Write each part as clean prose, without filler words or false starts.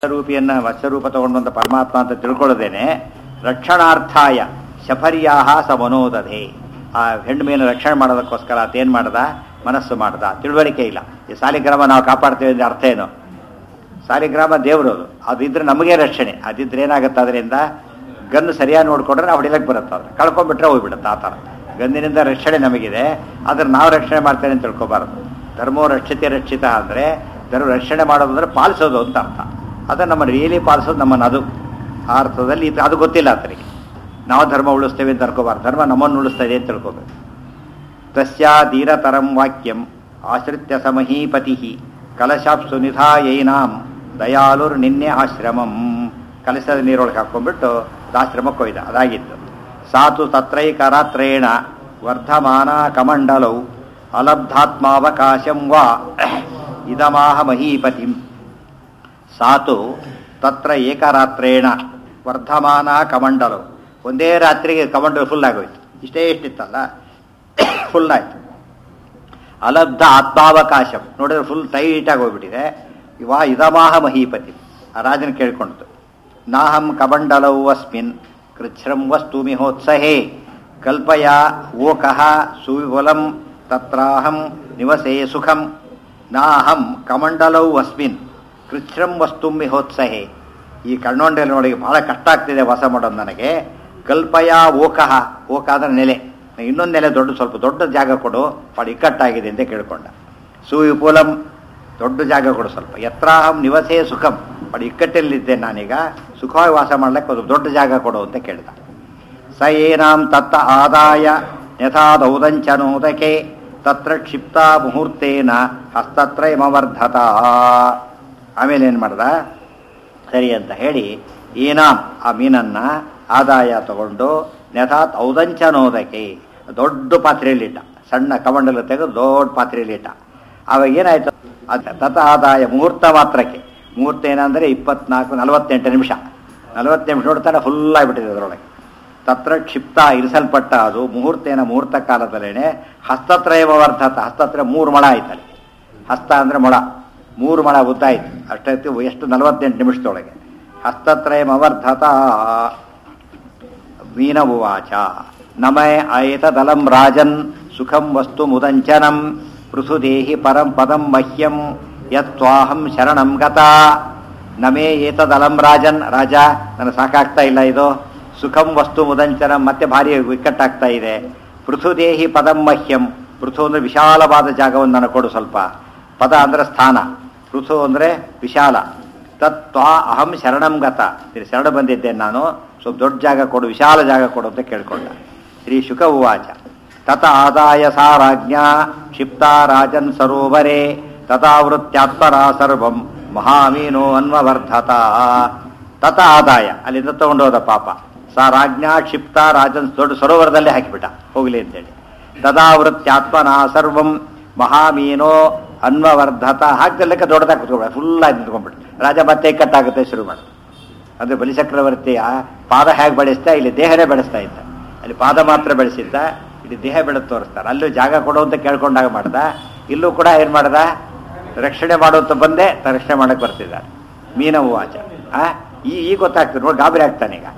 ರೂಪಿಯನ್ನ ವತ್ಸರೂಪ ತಗೊಂಡಂತ ಪರಮಾತ್ಮ ಅಂತ ತಿಳ್ಕೊಳ್ಳೋದೇನೆ ರಕ್ಷಣಾರ್ಥಾಯ ಶಫರ್ಯಾಹ ಸ ಮನೋದಧೆ. ಆ ಹೆಣ್ಣು ಮೀನು ರಕ್ಷಣೆ ಮಾಡೋದಕ್ಕೋಸ್ಕರ ಅದೇನು ಮಾಡ್ದ, ಮನಸ್ಸು ಮಾಡ್ದ. ತಿಳುವಳಿಕೆ ಇಲ್ಲ. ಈ ಸಾಲಿಗ್ರಾಮ ನಾವು ಕಾಪಾಡ್ತೇವೆ ಅಂದ್ರೆ ಅರ್ಥ ಏನು? ಸಾಲಿಗ್ರಾಮ ದೇವರು, ಅದಿದ್ರೆ ನಮಗೆ ರಕ್ಷಣೆ. ಅದಿದ್ರೆ ಏನಾಗುತ್ತೆ, ಅದರಿಂದ ಗನ್ನು ಸರಿಯಾಗಿ ನೋಡ್ಕೊಂಡ್ರೆ ನಾವು ಹೊಡಿಲಕ್ಕೆ ಬರುತ್ತೆ. ಅದ್ರ ಕಳ್ಕೊಂಡ್ಬಿಟ್ರೆ ಹೋಗ್ಬಿಡುತ್ತೆ. ಆ ಥರ ಗಂದಿನಿಂದ ರಕ್ಷಣೆ ನಮಗಿದೆ, ಆದ್ರೆ ನಾವು ರಕ್ಷಣೆ ಮಾಡ್ತೇವೆ ಅಂತ ತಿಳ್ಕೊಬಾರದು. ಧರ್ಮೋ ರಕ್ಷಿತ ಅಂದರೆ ಧರ್ಮ ರಕ್ಷಣೆ ಮಾಡೋದು ಅಂದರೆ ಪಾಲಿಸೋದು ಅಂತ ಅರ್ಥ. ಅದನ್ನು ನಮ್ಮ ರಿಯಲಿ ಪಾಲಿಸೋದು ನಮ್ಮನ್ನು, ಅದು ಆ ಅರ್ಥದಲ್ಲಿ ಅದು ಗೊತ್ತಿಲ್ಲ ಆತನಿಗೆ. ನಾವು ಧರ್ಮ ಉಳಿಸ್ತೇವೆ ಅಂತ ತಿಳ್ಕೊಬಾರ್ದು, ಧರ್ಮ ನಮ್ಮನ್ನು ಉಳಿಸ್ತಾ ಇದೆ ಅಂತ ತಿಳ್ಕೊಬೇಕು. ತಸ್ಯಾಧೀರತರಂ ವಾಕ್ಯಂ ಆಶ್ರಿತ್ಯ ಸಮಹೀಪತಿ ಕಲಶಾಪ್ಸು ನಿಧಾಯೈನಾಂ ದಯಾಲುರ್ ನಿನ್ನೆ ಆಶ್ರಮಂ. ಕಲಶದ ನೀರೊಳಗೆ ಹಾಕ್ಕೊಂಡ್ಬಿಟ್ಟು ಆಶ್ರಮಕ್ಕೆ ಹೋಯ್ದ. ಅದಾಗಿತ್ತು. ಸಾತು ತತ್ರೈಕರಾತ್ರೇಣ ವರ್ಧಮಾನ ಕಮಂಡಲೌ ಅಲಬ್ಧಾತ್ಮಾವಕಾಶಂ ವಾ ಇದಮಾಹ ಮಹೀಪತಿಂ. ಸಾತು ತತ್ರ ಏಕರಾತ್ರೇಣ ವರ್ಧಮಾನ ಕಮಂಡಲು. ಒಂದೇ ರಾತ್ರಿಗೆ ಕಮಂಡಲು ಫುಲ್ ಆಗೋಯ್ತು. ಇಷ್ಟೇ ಇಷ್ಟಿತ್ತಲ್ಲ, ಫುಲ್ ಆಯ್ತು. ಅಲಬ್ಧ ಆತ್ಮಾವಕಾಶಂ ನೋಡಿದ್ರೆ ಫುಲ್ ಟೈಟಾಗಿ ಹೋಗ್ಬಿಟ್ಟಿದೆ. ವಾ ಇದಮಾಹ ಮಹೀಪತಿ. ಆ ರಾಜನ ಕೇಳ್ಕೊಂಡಿತು. ನಾಹಂ ಕಮಂಡಲೌ ಅಸ್ಮಿನ್ ಕೃಚ್ಛ್ರಂ ವಸ್ತು ಮಿಹೋತ್ಸಹೇ ಕಲ್ಪಯ ಓಕಃ ಸುವಿಫಲಂ ತತ್ರಾಹಂ ನಿವಸೇ ಸುಖಂ. ನಾಹಂ ಕಮಂಡಲೌ ಅಸ್ಮಿನ್ ಕೃಚ್ಛ್ರಂ ವಸ್ತು ಮಿಹೋತ್ಸಹೇ. ಈ ಕಣ್ಣೊಂಡೆಲೊಳಗೆ ಬಹಳ ಕಷ್ಟ ಆಗ್ತಿದೆ ವಾಸ ಮಾಡೋದು ನನಗೆ. ಕಲ್ಪಯ ಓಕಃ, ಓಕ ಅಂದ್ರೆ ನೆಲೆ, ಇನ್ನೊಂದು ನೆಲೆ ಸ್ವಲ್ಪ ದೊಡ್ಡ ಜಾಗ ಕೊಡು, ಭಾಳ ಇಕ್ಕಟ್ಟಾಗಿದೆ ಅಂತ ಕೇಳ್ಕೊಂಡ. ಸುವಿಪುಲಂ, ದೊಡ್ಡ ಜಾಗ ಕೊಡು ಸ್ವಲ್ಪ. ಯತ್ರಾಹಂ ನಿವಸೇ ಸುಖಂ, ಭಾಳ ಇಕ್ಕಟ್ಟಲ್ಲಿದ್ದೇನೆ ನಾನೀಗ, ಸುಖವಾಗಿ ವಾಸ ಮಾಡ್ಲಿಕ್ಕೆ ಒಂದು ದೊಡ್ಡ ಜಾಗ ಕೊಡು ಅಂತ ಕೇಳ್ದ. ಸ ಏನಾಂ ತತ್ತ ಆದಾಯ ಯಥಾದೌದಂಚನೋದಕೆ ತತ್ರ ಕ್ಷಿಪ್ತ ಮುಹೂರ್ತೇನ ಹಸ್ತತ್ರಯಮವರ್ಧತ. ಆಮೇಲೆ ಏನು ಮಾಡ್ದ, ಸರಿ ಅಂತ ಹೇಳಿ ಏನಾಂ ಆ ಮೀನನ್ನ ಆದಾಯ ತಗೊಂಡು ನೆಥಾತ್ ಔದಂಚನೋದಕ್ಕೆ ದೊಡ್ಡ ಪಾತ್ರೆಯಲ್ಲಿಟ್ಟ. ಸಣ್ಣ ಕಮಂಡಲು ತೆಗೆದು ದೊಡ್ಡ ಪಾತ್ರೆಯಲ್ಲಿಟ್ಟ. ಆವಾಗ ಏನಾಯ್ತು, ತತ ಆದಾಯ ಮುಹೂರ್ತ ಮಾತ್ರಕ್ಕೆ. ಮುಹೂರ್ತ ಏನಂದರೆ 48 ನಿಮಿಷ ನೋಡ್ತಾನೆ ಫುಲ್ ಆಗಿಬಿಟ್ಟಿದೆ ಅದರೊಳಗೆ. ತತ್ರ ಕ್ಷಿಪ್ತ ಇರಿಸಲ್ಪಟ್ಟ ಅದು ಮುಹೂರ್ತೇನ ಮುಹೂರ್ತ ಕಾಲದಲ್ಲೇನೆ ಹಸ್ತತ್ರಯವರ್ಧತ. ಹಸ್ತತ್ರ 3 ಮೊಳ ಆಯ್ತಲ್ಲಿ. ಹಸ್ತ ಅಂದರೆ ಮೊಳ, 3 ಮೊಳ ಉದ್ದ ಆಯ್ತು. ಅಷ್ಟೈತಿ ಎಷ್ಟು, 48 ನಿಮಿಷದೊಳಗೆ. ಹಸ್ತತ್ರಯಮವರ್ಧತ. ಮೀನ ಉವಾಚ ನಮೇ ಆಯತದಲಂ ರಾಜನ್ ಸುಖಂ ವಸ್ತು ಮುದಂಚನಂ ಪೃಥುದೇಹಿ ಪರಂ ಪದಂ ಮಹ್ಯಂ ಯತ್ವಾಹಂ ಶರಣಂ ಗತ. ನಮೇ ಏತದಲಂ ರಾಜನ್, ರಾಜ ನನಗೆ ಸಾಕಾಗ್ತಾ ಇಲ್ಲ ಇದು. ಸುಖಂ ವಸ್ತು ಮುದಂಚನಂ, ಮತ್ತೆ ಭಾರಿ ಇಕ್ಕಟ್ಟಾಗ್ತಾ ಇದೆ. ಪೃಥುದೇಹಿ ಪದಂ ಮಹ್ಯಂ, ಪೃಥು ಅಂದರೆ ವಿಶಾಲವಾದ ಜಾಗವನ್ನು ನನಗೆ ಕೊಡು ಸ್ವಲ್ಪ. ಪದ ಅಂದರೆ ಸ್ಥಾನ, ಪೃಥು ಅಂದರೆ ವಿಶಾಲ. ತತ್ವಾ ಅಹಂ ಶರಣಂ ಗತ, ಶರಣ ಬಂದಿದ್ದೇನೆ ನಾನು, ಸ್ವಲ್ಪ ದೊಡ್ಡ ಜಾಗ ಕೊಡು, ವಿಶಾಲ ಜಾಗ ಕೊಡು ಅಂತ ಕೇಳ್ಕೊಂಡ. ಶ್ರೀ ಶುಕ ಉವಾಚ ತತ ಆದಾಯ ಸಾ ರಾಜ್ಞಾ ಕ್ಷಿಪ್ತ ರಾಜನ್ ಸರೋವರೆ ತಥಾವೃತ್ಯಾತ್ಮರ ಸರ್ವಂ ಮಹಾಮೀನೋ ಅನ್ವವರ್ಧತ. ತತ ಆದಾಯ ಅಲ್ಲಿಂದ ತಗೊಂಡೋದ ಪಾಪ. ಸಾ ರಾಜ್ಞಾ ಕ್ಷಿಪ್ತ ರಾಜನ್ ದೊಡ್ಡ ಸರೋವರದಲ್ಲೇ ಹಾಕಿಬಿಟ್ಟ ಹೋಗ್ಲಿ ಅಂತೇಳಿ. ತಥಾವೃತ್ಯಾತ್ಮನ ಸರ್ವಂ ಮಹಾಮೀನೋ ಅನ್ವವರ್ಧತ. ಹಾಕ್ದಲ್ಲಕ್ಕೆ ದೊಡ್ಡದಾಗಿ ಕುತ್ಕೊಂಡ್ಬಿಡ, ಫುಲ್ ಆಗಿ ನಿಂತ್ಕೊಂಡ್ಬಿಟ್ಟು. ರಾಜ ಮತ್ತೆ ಕಟ್ಟಾಗುತ್ತೆ ಶುರು ಮಾಡಿ. ಅಂದರೆ ಬಲಿಚಕ್ರವರ್ತಿಯ ಪಾದ ಹೇಗೆ ಬೆಳೆಸ್ತಾ, ಇಲ್ಲಿ ದೇಹನೇ ಬೆಳೆಸ್ತಾ ಇದ್ದ. ಅಲ್ಲಿ ಪಾದ ಮಾತ್ರ ಬೆಳೆಸಿದ್ದ, ಇಲ್ಲಿ ದೇಹ ಬೆಳೆದು ತೋರಿಸ್ತಾರೆ. ಅಲ್ಲೂ ಜಾಗ ಕೊಡು ಅಂತ ಕೇಳ್ಕೊಂಡಾಗ ಮಾಡ್ದ. ಇಲ್ಲೂ ಕೂಡ ಏನು ಮಾಡ್ದ, ರಕ್ಷಣೆ ಮಾಡುವಂತ ಬಂದೆ ರಕ್ಷಣೆ ಮಾಡಕ್ಕೆ ಬರ್ತಿದ್ದಾರೆ. ಮೀನ ಉವಾಚ ಈಗ ಗೊತ್ತಾಗ್ತದೆ ನೋಡಿ, ಗಾಬರಿ ಆಗ್ತಾನೆ ಈಗ.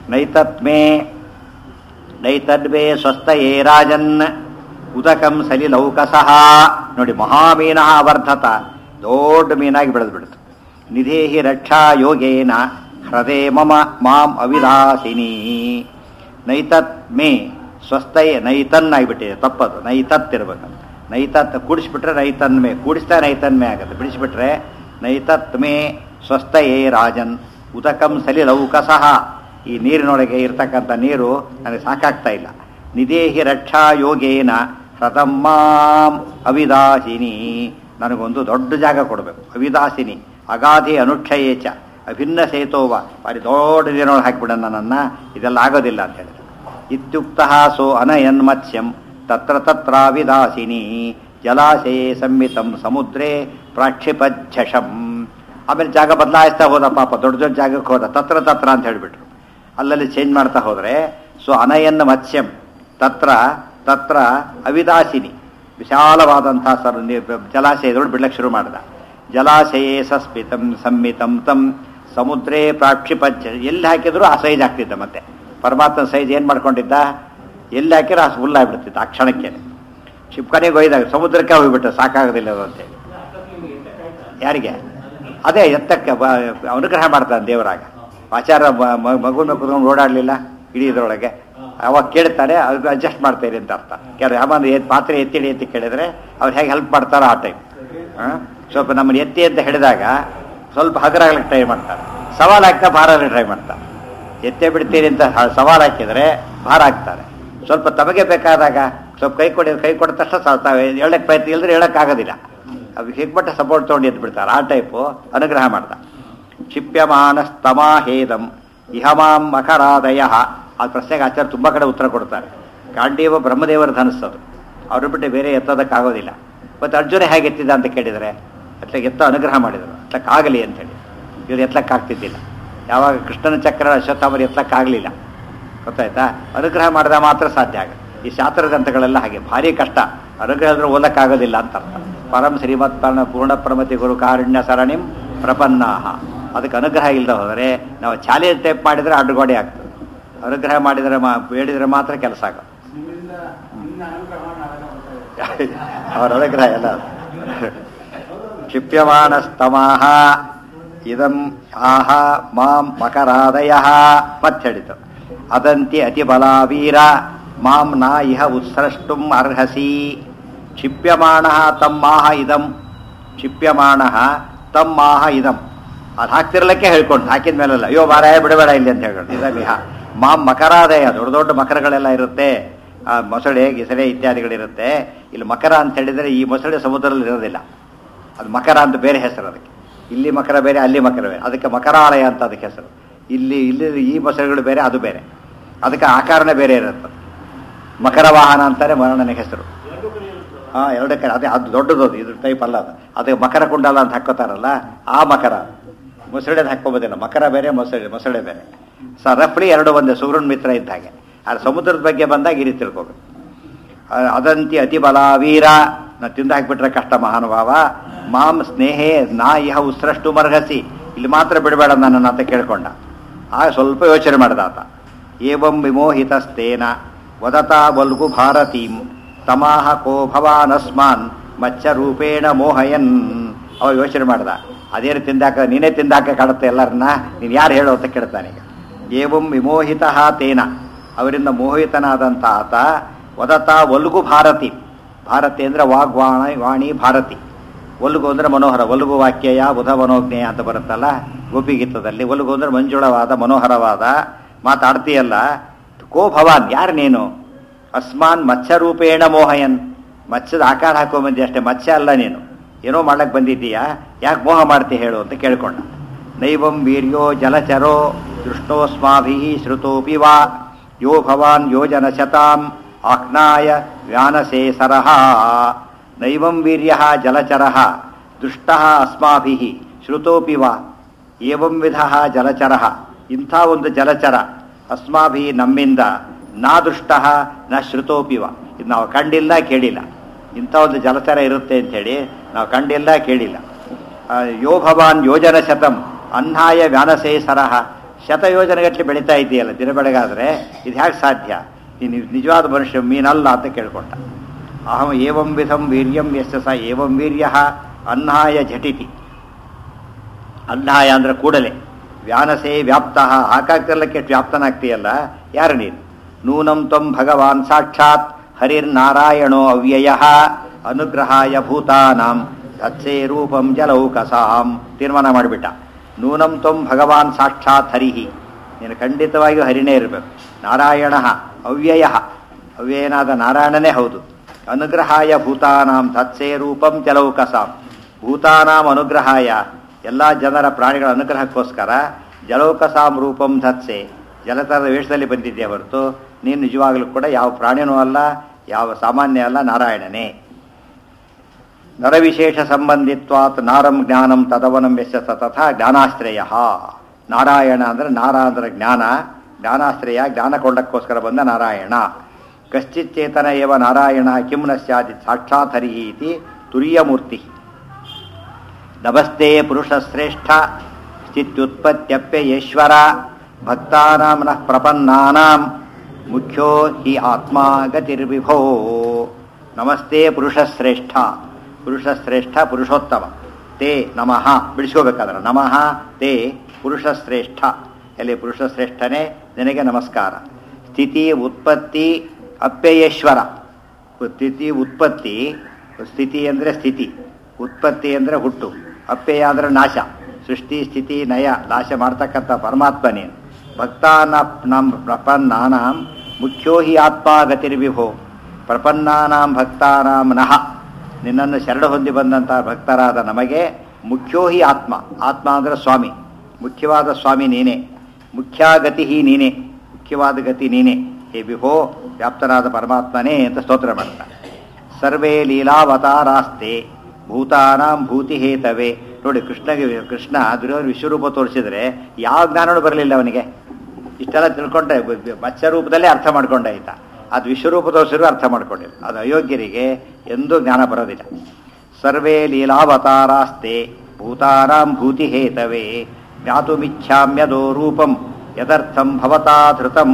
ನೈತದ್ಮೇ ಸ್ವಸ್ಥಯೇ ರಾಜನ್ ಉದಕಂ ಸಲಿಲೌಕಸಃ. ನೋಡಿ, ಮಹಾಮೀನ ಅವರ್ಧತ, ದೊಡ್ಡ ಮೀನಾಗಿ ಬೆಳೆದು ಬಿಡ್ತು. ನಿಧೇಹಿ ರಕ್ಷಾ ಯೋಗೇನ ಹೃದಯ ಮಮ ಮಾಂ ಅವಿದಾಸಿನಿ. ನೈತತ್ ಮೇ ಸ್ವಸ್ಥಯ, ನೈತನ್ ಆಗಿಬಿಟ್ಟಿದೆ, ತಪ್ಪದು, ನೈತತ್ ಇರ್ಬೇಕು. ನೈತತ್ ಕೂಡಿಸ್ಬಿಟ್ರೆ ನೈತನ್ಮೆ, ಕೂಡಿಸ್ತಾ ನೈತನ್ಮೆ ಆಗುತ್ತೆ. ಬಿಡಿಸ್ಬಿಟ್ರೆ ನೈತತ್ ಮೇ ಸ್ವಸ್ಥಯೇ ರಾಜನ್ ಉದಕಂ ಸಲಿಲೌಕಸಃ. ಈ ನೀರಿನೊಳಗೆ ಇರ್ತಕ್ಕಂಥ ನೀರು ನನಗೆ ಸಾಕಾಗ್ತಾ ಇಲ್ಲ. ನಿಧೇಹಿ ರಕ್ಷಾ ಯೋಗೇನ ಹೃದಂ ಮಾಂ ಅವಿದಾಸಿನಿ. ನನಗೊಂದು ದೊಡ್ಡ ಜಾಗ ಕೊಡಬೇಕು. ಅವಿದಾಸಿನಿ ಅಗಾಧಿ ಅನುಕ್ಷಯೇಚ ಅಭಿನ್ನ ಸೇತೋವ. ಬಾರಿ ದೊಡ್ಡ ನೀರಿನೊಳಗೆ ಹಾಕಿಬಿಡ ನನ್ನನ್ನು, ಇದೆಲ್ಲ ಆಗೋದಿಲ್ಲ ಅಂತ ಹೇಳಿದ್ರು. ಇತ್ಯುಕ್ತ ಸೋ ಅನಯನ್ ಮತ್ಸ್ಯಂ ತತ್ರ ತತ್ರಾವಿದಾಸಿನಿ ಜಲಾಶಯೇ ಸಂಮಿತಂ ಸಮುದ್ರೇ ಪ್ರಾಕ್ಷಿಪಜ್ಜಷಂ. ಆಮೇಲೆ ಜಾಗ ಬದಲಾಯಿಸ್ತಾ ಹೋದ ಪಾಪ, ದೊಡ್ಡ ದೊಡ್ಡ ಜಾಗಕ್ಕೆ ಹೋದ. ತತ್ರ ಅಂತ ಹೇಳಿಬಿಟ್ರು. ಅಲ್ಲಲ್ಲಿ ಚೇಂಜ್ ಮಾಡ್ತಾ ಹೋದರೆ ಸೊ ಅನಯನ್ ಮತ್ಸ್ಯಂ ತತ್ರ ಅವಿದಾಸಿನಿ, ವಿಶಾಲವಾದಂತಹ ಜಲಾಶಯದೊಳಗೆ ಬಿಡ್ಲಕ್ಕೆ ಶುರು ಮಾಡಿದ. ಜಲಾಶಯೇ ಸಸ್ಮಿತಂ ಸಂಮಿತಂ ತಂ ಸಮುದ್ರೇ ಪ್ರಾಕ್ಷಿಪಂಚ ಎಲ್ಲಿ ಹಾಕಿದ್ರು ಆ ಸೈಜ್ ಆಗ್ತಿದ್ದ. ಮತ್ತೆ ಪರಮಾತ್ಮನ ಸೈಜ್ ಏನು ಮಾಡ್ಕೊಂಡಿದ್ದ, ಎಲ್ಲಿ ಹಾಕಿರೋ ಆ ಫುಲ್ ಆಗಿಬಿಡ್ತಿತ್ತು ಆ ಕ್ಷಣಕ್ಕೆ. ಶಿಪ್ಕನಿಗೆ ಒಯ್ದಾಗ ಸಮುದ್ರಕ್ಕೆ ಹೋಗ್ಬಿಟ್ಟು ಸಾಕಾಗೋದಿಲ್ಲ ಅದು ಅಂತೇಳಿ. ಯಾರಿಗೆ ಅದೇ ಎತ್ತಕ್ಕೆ ಅನುಗ್ರಹ ಮಾಡ್ತಾನೆ ದೇವರಾಗ. ಆಚಾರ ಮಗುನ ಕುತ್ಕೊಂಡು ಓಡಾಡಲಿಲ್ಲ ಇಡೀ ಇದ್ರೊಳಗೆ, ಅವಾಗ ಕೇಳ್ತಾರೆ, ಅದು ಅಡ್ಜಸ್ಟ್ ಮಾಡ್ತಾರೆ ಅಂತ ಅರ್ಥ. ಕೆಲವು ಯಾವಾಗ ಪಾತ್ರೆ ಎತ್ತಿ ಕೇಳಿದ್ರೆ ಅವ್ರು ಹೇಗೆ ಹೆಲ್ಪ್ ಮಾಡ್ತಾರೋ ಆ ಟೈಮ್. ಸ್ವಲ್ಪ ನಮ್ಮನ್ನು ಎತ್ತಿ ಅಂತ ಹೇಳಿದಾಗ ಸ್ವಲ್ಪ ಹಗರಾಗ್ಲಿಕ್ಕೆ ಟ್ರೈ ಮಾಡ್ತಾರೆ, ಸವಾಲು ಹಾಕ್ತಾ ಭಾರ ಟ್ರೈ ಮಾಡ್ತಾರೆ. ಎತ್ತೇ ಬಿಡ್ತೀರಿ ಅಂತ ಸವಾಲು ಹಾಕಿದರೆ ಭಾರ ಹಾಕ್ತಾರೆ. ಸ್ವಲ್ಪ ತಮಗೆ ಬೇಕಾದಾಗ ಸ್ವಲ್ಪ ಕೈ ಕೊಡ ತಕ್ಷಣ ತಾವು ಹೇಳಕ್ಕೆ ಪ್ರಯತ್ನ ಇಲ್ಲದ್ರೆ ಹೇಳೋಕ್ಕಾಗೋದಿಲ್ಲ. ಅದು ಹಿಗ್ಬಟ್ಟ ಸಪೋರ್ಟ್ ತೊಗೊಂಡು ಎದ್ದು ಬಿಡ್ತಾರೆ. ಆ ಟೈಪು ಅನುಗ್ರಹ ಮಾಡ್ದ. ಕ್ಷಿಪ್ಯಮಾನಸ್ತಮಾಹೇದಂ ಇಹಮಾಂ ಮಕರಾದಯ. ಆ ಪ್ರಶ್ನೆಗೆ ಆಚಾರ್ಯ ತುಂಬ ಕಡೆ ಉತ್ತರ ಕೊಡ್ತಾರೆ. ಗಾಂಡೀವ ಬ್ರಹ್ಮದೇವರ ಧನಸ್ಸದು, ಅವ್ರು ಬಿಟ್ಟು ಬೇರೆ ಎತ್ತೋದಕ್ಕಾಗೋದಿಲ್ಲ. ಮತ್ತು ಅರ್ಜುನ ಹೇಗೆ ಎತ್ತಿದ ಅಂತ ಕೇಳಿದರೆ ಅತ್ಲಕ್ಕೆ ಎತ್ತ ಅನುಗ್ರಹ ಮಾಡಿದರು, ಎತ್ತಕ್ಕಾಗಲಿ ಅಂತೇಳಿ. ಇವ್ರು ಎತ್ತಕ್ಕಾಗ್ತಿದ್ದಿಲ್ಲ. ಯಾವಾಗ ಕೃಷ್ಣನ ಚಕ್ರ ಅಶ್ವತ್ಥಾಮರು ಎತ್ತಕ್ಕಾಗಲಿಲ್ಲ, ಗೊತ್ತಾಯ್ತಾ? ಅನುಗ್ರಹ ಮಾಡಿದಾಗ ಮಾತ್ರ ಸಾಧ್ಯ ಆಗುತ್ತೆ. ಈ ಶಾಸ್ತ್ರ ಗ್ರಂಥಗಳೆಲ್ಲ ಹಾಗೆ ಭಾರಿ ಕಷ್ಟ, ಅನುಗ್ರಹ ಅಂದ್ರೆ ಓದಕ್ಕಾಗೋದಿಲ್ಲ ಅಂತ ಅರ್ಥ. ಪರಂ ಶ್ರೀಮತ್ ಪೂರ್ಣ ಪ್ರಮತಿ ಗುರು ಕಾರುಣ್ಯ ಸರಣಿಂ ಪ್ರಪನ್ನಾಹ. ಅದಕ್ಕೆ ಅನುಗ್ರಹ ಇಲ್ಲದೆ ಹೋದರೆ ನಾವು ಚಾಲೆಂಜ್ ಟೈಪ್ ಮಾಡಿದರೆ ಅಡ್ಡಗೋಡೆ ಆಗ್ತದೆ. ಅನುಗ್ರಹ ಮಾಡಿದರೆ ಬೇಡಿದರೆ ಮಾತ್ರ ಕೆಲಸ ಆಗೋದು. ಅವರ ಅನುಗ್ರಹ ಎಲ್ಲ. ಕ್ಷಿಪ್ಯಮಾನಸ್ತಮಾಹ ಇದಂ ಆಹ ಮಾಂ ಮಕರಾದಯ ಮತ್ತೆ ಹೇಳಿತು. ಅದಂತಿ ಅತಿಬಲಾವೀರ ಮಾಂ ನಾ ಇಹ ಉತ್ಸೃಷ್ಟುಂ ಅರ್ಹಸಿ. ಕ್ಷಿಪ್ಯಮಾಣ ತಮ್ಮಾಹ ಇದಂ, ಕ್ಷಿಪ್ಯಮಾಣ ತಮ್ಮಾಹ ಇದಂ. ಅದು ಹಾಕ್ತಿರ್ಲಿಕ್ಕೆ ಹೇಳ್ಕೊಂಡು ಹಾಕಿದ ಮೇಲೆಲ್ಲ ಅಯ್ಯೋ ಮಾರಾಯ ಬಿಡಬೇಡ ಇಲ್ಲಿ ಅಂತ ಹೇಳ್ಕೊಂಡು ಇದಂ ಇಹ ಮಾಂ ಮಕರಾದಯ. ದೊಡ್ಡ ದೊಡ್ಡ ಮಕರಗಳೆಲ್ಲ ಇರುತ್ತೆ, ಮೊಸಳೆ ಗಿಸಳೆ ಇತ್ಯಾದಿಗಳಿರುತ್ತೆ. ಇಲ್ಲಿ ಮಕರ ಅಂತ ಹೇಳಿದರೆ ಈ ಮೊಸಳೆ ಸಮುದ್ರದಲ್ಲಿ ಇರೋದಿಲ್ಲ, ಅದು ಮಕರ ಅಂತ ಬೇರೆ ಹೆಸರು ಅದಕ್ಕೆ. ಇಲ್ಲಿ ಮಕರ ಬೇರೆ, ಅಲ್ಲಿ ಮಕರ ಬೇರೆ, ಅದಕ್ಕೆ ಮಕರಾಲಯ ಅಂತ ಅದಕ್ಕೆ ಹೆಸರು. ಇಲ್ಲಿ ಈ ಮೊಸಳೆಗಳು ಬೇರೆ, ಅದು ಬೇರೆ, ಅದಕ್ಕೆ ಆಕಾರನೇ ಬೇರೆ ಇರುತ್ತೆ. ಮಕರ ವಾಹನ ಅಂತಾರೆ ವರ್ಣನೆಗೆ ಹೆಸರು. ಎರಡು ಕಡೆ ಅದೇ, ಅದು ದೊಡ್ಡದದು, ಇದ್ರ ಟೈಪ್ ಅಲ್ಲ ಅದು. ಅದಕ್ಕೆ ಮಕರ ಕುಂಡಲ ಅಂತ ಹಾಕೋತಾರಲ್ಲ ಆ ಮಕರ. ಮೊಸಳೆದು ಹಾಕೋಬೋದಿಲ್ಲ, ಮಕರ ಬೇರೆ ಮೊಸಳೆ ಬೇರೆ. ರಫ್ಲಿ ಎರಡು ಒಂದೇ, ಸುಗ್ರನ್ ಮಿತ್ರ ಇದ್ದ ಹಾಗೆ. ಅದು ಸಮುದ್ರದ ಬಗ್ಗೆ ಬಂದಾಗ ಈ ರೀತಿ ತಿಳ್ಕೋಬೇಕು. ಅದಂತಿ ಅತಿ ಬಲಾವೀರ, ನಾ ತಿಂದು ಹಾಕಿಬಿಟ್ರೆ ಕಷ್ಟ ಮಹಾನುಭಾವ. ಮಾಂ ಸ್ನೇಹೇ ನಾ ಇಹ ಉತ್ಸೃಷ್ಟು ಮರ್ಹಸಿ. ಇಲ್ಲಿ ಮಾತ್ರ ಬಿಡಬೇಡ ನನ್ನನ್ನು ಅಂತ ಕೇಳ್ಕೊಂಡ. ಆಗ ಸ್ವಲ್ಪ ಯೋಚನೆ ಮಾಡಿದ ಆತ. ಏವಂ ವಿಮೋಹಿತಸ್ತೇನ ವದತಾ ವಲ್ಗು ಭಾರತೀಂ ತಮಾಹ ಕೋ ಭವಾನಸ್ಮಾನ್ ಮಚ್ಚ ರೂಪೇಣ ಮೋಹಯನ್. ಅವ ಯೋಚನೆ ಮಾಡ್ದ, ಅದೇನು ತಿಂದಾಕ, ನೀನೇ ತಿಂದಾಕ ಕಾಡುತ್ತೆ ಎಲ್ಲರನ್ನ, ನೀನು ಯಾರು ಹೇಳು ಅಂತ ಕೇಳ್ತಾನೀಗ. ಏವಂ ವಿಮೋಹಿತ ತೇನ, ಅವರಿಂದ ಮೋಹಿತನಾದಂಥ ಆತ. ವದತಾ ವಲ್ಗು ಭಾರತಿ, ಭಾರತಿ ಅಂದರೆ ವಾಣಿ ಭಾರತಿ. ಒಲ್ಗು ಅಂದರೆ ಮನೋಹರ, ಒಲ್ಗು ವಾಕ್ಯಯ ಬುಧ ಮನೋಜ್ಞೇಯ ಅಂತ ಬರುತ್ತಲ್ಲ ಗೋಪಿಗೀತದಲ್ಲಿ. ಒಲ್ಗು ಅಂದರೆ ಮಂಜುಳವಾದ ಮನೋಹರವಾದ ಮಾತಾಡ್ತೀಯಲ್ಲ. ಕೋ ಭವಾನ್, ಯಾರು ನೀನು? ಅಸ್ಮಾನ್ ಮತ್ಸ್ಯರೂಪೇಣ ಮೋಹಯನ್, ಮತ್ಸ್ಯದ ಆಕಾರ ಹಾಕೊಂಬಂದಿ ಅಷ್ಟೇ, ಮತ್ಸ್ಯ ಅಲ್ಲ ನೀನು, ಏನೋ ಮಾಡಕ್ಕೆ ಬಂದಿದ್ದೀಯಾ, ಯಾಕೆ ಮೋಹ ಮಾಡ್ತಿ ಹೇಳು ಅಂತ ಕೇಳ್ಕೊಂಡ. ನೈವಂ ವೀರ್ಯೋ ಜಲಚರೋ ದೃಷ್ಟೋಸ್ಮಾಭಿ ಶ್ರುತೋಪಿ ವಾ ಯೋ ಭವಾನ್ ಯೋಜನ ಶತಾಂ ಆಜ್ಞಾಯ ವ್ಯಾನಸೇ ಸರಹ. ನೈವಂ ವೀರ್ಯ ಜಲಚರ ದೃಷ್ಟ ಅಸ್ಮಾಭಿ ಶ್ರುತೋಪಿ ವಾ. ಏವಂ ವಿಧ ಜಲಚರ, ಇಂಥ ಒಂದು ಜಲಚರ ಅಸ್ಮಾಭಿ ನಮ್ಮಿಂದ, ನಾ ದೃಷ್ಟ ನ ಶ್ರುತೋಪಿವ, ಇದು ನಾವು ಕಂಡಿಲ್ಲ ಕೇಳಿಲ್ಲ. ಇಂಥ ಒಂದು ಜಲಚರ ಇರುತ್ತೆ ಅಂಥೇಳಿ ನಾವು ಕಂಡಿಲ್ಲ ಕೇಳಿಲ್ಲ. ಯೋ ಭವಾನ್ ಯೋಜನ ಶತಂ ಅಹ್ನಾಯ ವ್ಯಾನಸೇ ಸರಹ. ಶತಯೋಜನೆಗಟ್ಟಲೆ ಬೆಳೀತಾ ಇದೆಯಲ್ಲ ದಿನ ಬೆಳಗಾದರೆ, ಇದು ಹೇಗೆ ಸಾಧ್ಯ? ನೀನು ನಿಜವಾದ ಮನುಷ್ಯ ಮೀನಲ್ಲ ಅಂತ ಕೇಳ್ಕೊಂಡ. ಅಹಂ ಏವಂ ವಿಧಂ ವೀರ್ಯಂ ಯಸ್ಯ ಸ ಏವಂ ವೀರ್ಯ ಅಹ್ನಾಯ ಝಟಿತಿ. ಅಹ್ನಾಯ ಅಂದರೆ ಕೂಡಲೇ, ವ್ಯಾನಸೇ ವ್ಯಾಪ್ತ, ಹಾಕಾಗ್ತಿರ್ಲಕ್ಕೆ ವ್ಯಾಪ್ತನಾಗ್ತೀಯಲ್ಲ, ಯಾರು ನೀನು? ನೂನಂ ತ್ವಂ ಭಗವಾನ್ ಸಾಕ್ಷಾತ್ ಹರಿರ್ನಾರಾಯಣೋ ಅವ್ಯಯ ಅನುಗ್ರಹಾಯ ಭೂತಾನಾಂ ತತ್ಸೇ ರೂಪಂ ಜಲೌಕಸಾಂ. ತೀರ್ಮಾನ ಮಾಡಿಬಿಟ್ಟ. ನೂನಂ ತ್ವಂ ಭಗವಾನ್ ಸಾಕ್ಷಾತ್ ಹರಿಹಿ, ನೀನು ಖಂಡಿತವಾಗಿಯೂ ಹರಿನೇ ಇರಬೇಕು. ನಾರಾಯಣ ಅವ್ಯಯ, ಅವ್ಯಯನಾದ ನಾರಾಯಣನೇ ಹೌದು. ಅನುಗ್ರಹಾಯ ಭೂತಾನಾಂ ತತ್ಸೇ ರೂಪಂ ಜಲೌಕಸಾಂ. ಭೂತಾನಾಂ ಅನುಗ್ರಹಾಯ, ಎಲ್ಲ ಜನರ ಪ್ರಾಣಿಗಳ ಅನುಗ್ರಹಕ್ಕೋಸ್ಕರ ಜಲೌಕಸಾಂ ರೂಪಂ ಧತ್ಸೆ, ಜಲತರದ ವೇಷದಲ್ಲಿ ಬಂದಿದ್ದೆ ಹೊರತು ನೀನು ನಿಜವಾಗಲೂ ಕೂಡ ಯಾವ ಪ್ರಾಣಿನೂ ಅಲ್ಲ, ಯಾವ ಸಾಮಾನ್ಯ ಅಲ್ಲ, ನಾರಾಯಣನೇ. ನರವಿಶೇಷ ಸಂಬಂಧಿತ್ವಾತ್ ನಾರಂ ಜ್ಞಾನಂ ತದವನಂ ಯಸ್ಯ ತಥಾ ಜ್ಞಾನಾಶ್ರಯ. ನಾರಾಯಣ ಅಂದರೆ ನಾರ ಅಂದರೆ ಜ್ಞಾನ, ಜ್ಞಾನಾಶ್ರಯ ಜ್ಞಾನ ಕೊಳ್ಳಕ್ಕೋಸ್ಕರ ಬಂದ ನಾರಾಯಣ. ಕಶ್ಚಿಚ್ಚೇತನ ಏವ ನಾರಾಯಣ ಕಿಂ ನ ಸ್ಯಾದಿ ಸಾಕ್ಷಾತ್ ಹರಿ ಇತಿ ತುರೀಯಮೂರ್ತಿ. ನಮಸ್ತೆ ಪುರುಷಶ್ರೇಷ್ಠ ಸ್ಥಿತ್ಯುತ್ಪತ್ತ್ಯಪ್ಯಯೇಶ್ವರ ಭಕ್ತಾನಾಂ ನಃ ಪ್ರಪನ್ನಾನಾಂ ಮುಖ್ಯೋ ಹಿ ಆತ್ಮ ಗತಿರ್ವಿಭೋ. ನಮಸ್ತೆ ಪುರುಷಶ್ರೇಷ್ಠ, ಪುರುಷಶ್ರೇಷ್ಠ ಪುರುಷೋತ್ತಮ. ತೇ ನಮಃ ಬಿಡಿಸ್ಕೋಬೇಕಾದ್ರೆ ನಮಃ ತೇ ಪುರುಷಶ್ರೇಷ್ಠ, ಎಲ್ಲಿ ಪುರುಷಶ್ರೇಷ್ಠನೇ ನಿನಗೆ ನಮಸ್ಕಾರ. ಸ್ಥಿತಿ ಉತ್ಪತ್ತಿ ಅಪ್ಯಯೇಶ್ವರ. ಸ್ಥಿತಿ ಉತ್ಪತ್ತಿ, ಸ್ಥಿತಿ ಅಂದರೆ ಸ್ಥಿತಿ, ಉತ್ಪತ್ತಿ ಅಂದರೆ ಹುಟ್ಟು, ಅಪ್ಯಯ ಅಂದರೆ ನಾಶ. ಸೃಷ್ಟಿ ಸ್ಥಿತಿ ನಯ ನಾಶ ಮಾಡ್ತಕ್ಕಂಥ ಪರಮಾತ್ಮ ನೀನು. ಭಕ್ತಾನಾಂ ಪ್ರಪನ್ನಾನಾಂ ಮುಖ್ಯೋ ಹಿ ಆತ್ಮ ಗತಿರ್ವಿಭೋ. ಪ್ರಪನ್ನಾನಾಂ ಭಕ್ತಾನಾಂ ನಃ, ನಿನ್ನನ್ನು ಶರಣ ಹೊಂದಿ ಬಂದಂಥ ಭಕ್ತರಾದ ನಮಗೆ ಮುಖ್ಯೋ ಹಿ ಆತ್ಮ, ಆತ್ಮ ಅಂದರೆ ಸ್ವಾಮಿ, ಮುಖ್ಯವಾದ ಸ್ವಾಮಿ ನೀನೇ. ಮುಖ್ಯಾಗತಿ ನೀನೇ, ಮುಖ್ಯವಾದ ಗತಿ ನೀನೇ. ಹೇ ವಿಭೋ ವ್ಯಾಪ್ತನಾದ ಪರಮಾತ್ಮನೇ ಅಂತ ಸ್ತೋತ್ರ ಮಾಡ್ತಾರೆ. ಸರ್ವೇ ಲೀಲಾವತಾರಾಸ್ತೆ ಭೂತಾನಾಂ ಭೂತಿ ಹೇತವೇ. ನೋಡಿ ಕೃಷ್ಣ ದುರ್ಯೋಧನ ವಿಶ್ವರೂಪ ತೋರಿಸಿದ್ರೆ ಯಾವ ಜ್ಞಾನವೂ ಬರಲಿಲ್ಲ ಅವನಿಗೆ. ಇಷ್ಟೆಲ್ಲ ತಿಳ್ಕೊಂಡೆ ಮತ್ಸ್ಯ ರೂಪದಲ್ಲೇ ಅರ್ಥ ಮಾಡ್ಕೊಂಡ ಆಯ್ತ. ಅದು ವಿಶ್ವರೂಪ ತೋರಿಸಿದ್ರು ಅರ್ಥ ಮಾಡ್ಕೊಂಡಿಲ್ಲ. ಅದು ಅಯೋಗ್ಯರಿಗೆ ಎಂದೂ ಜ್ಞಾನ ಬರೋದಿಲ್ಲ. ಸರ್ವೇ ಲೀಲಾವತಾರಾಸ್ತೆ ಭೂತಾನಾಂ ಭೂತಿ ಹೇತವೇ ಜ್ಞಾತುಮಿಚ್ಛಾಮ್ಯದೋ ರೂಪಂ ಯದರ್ಥಂ ಭವತಾ ಧೃತಂ.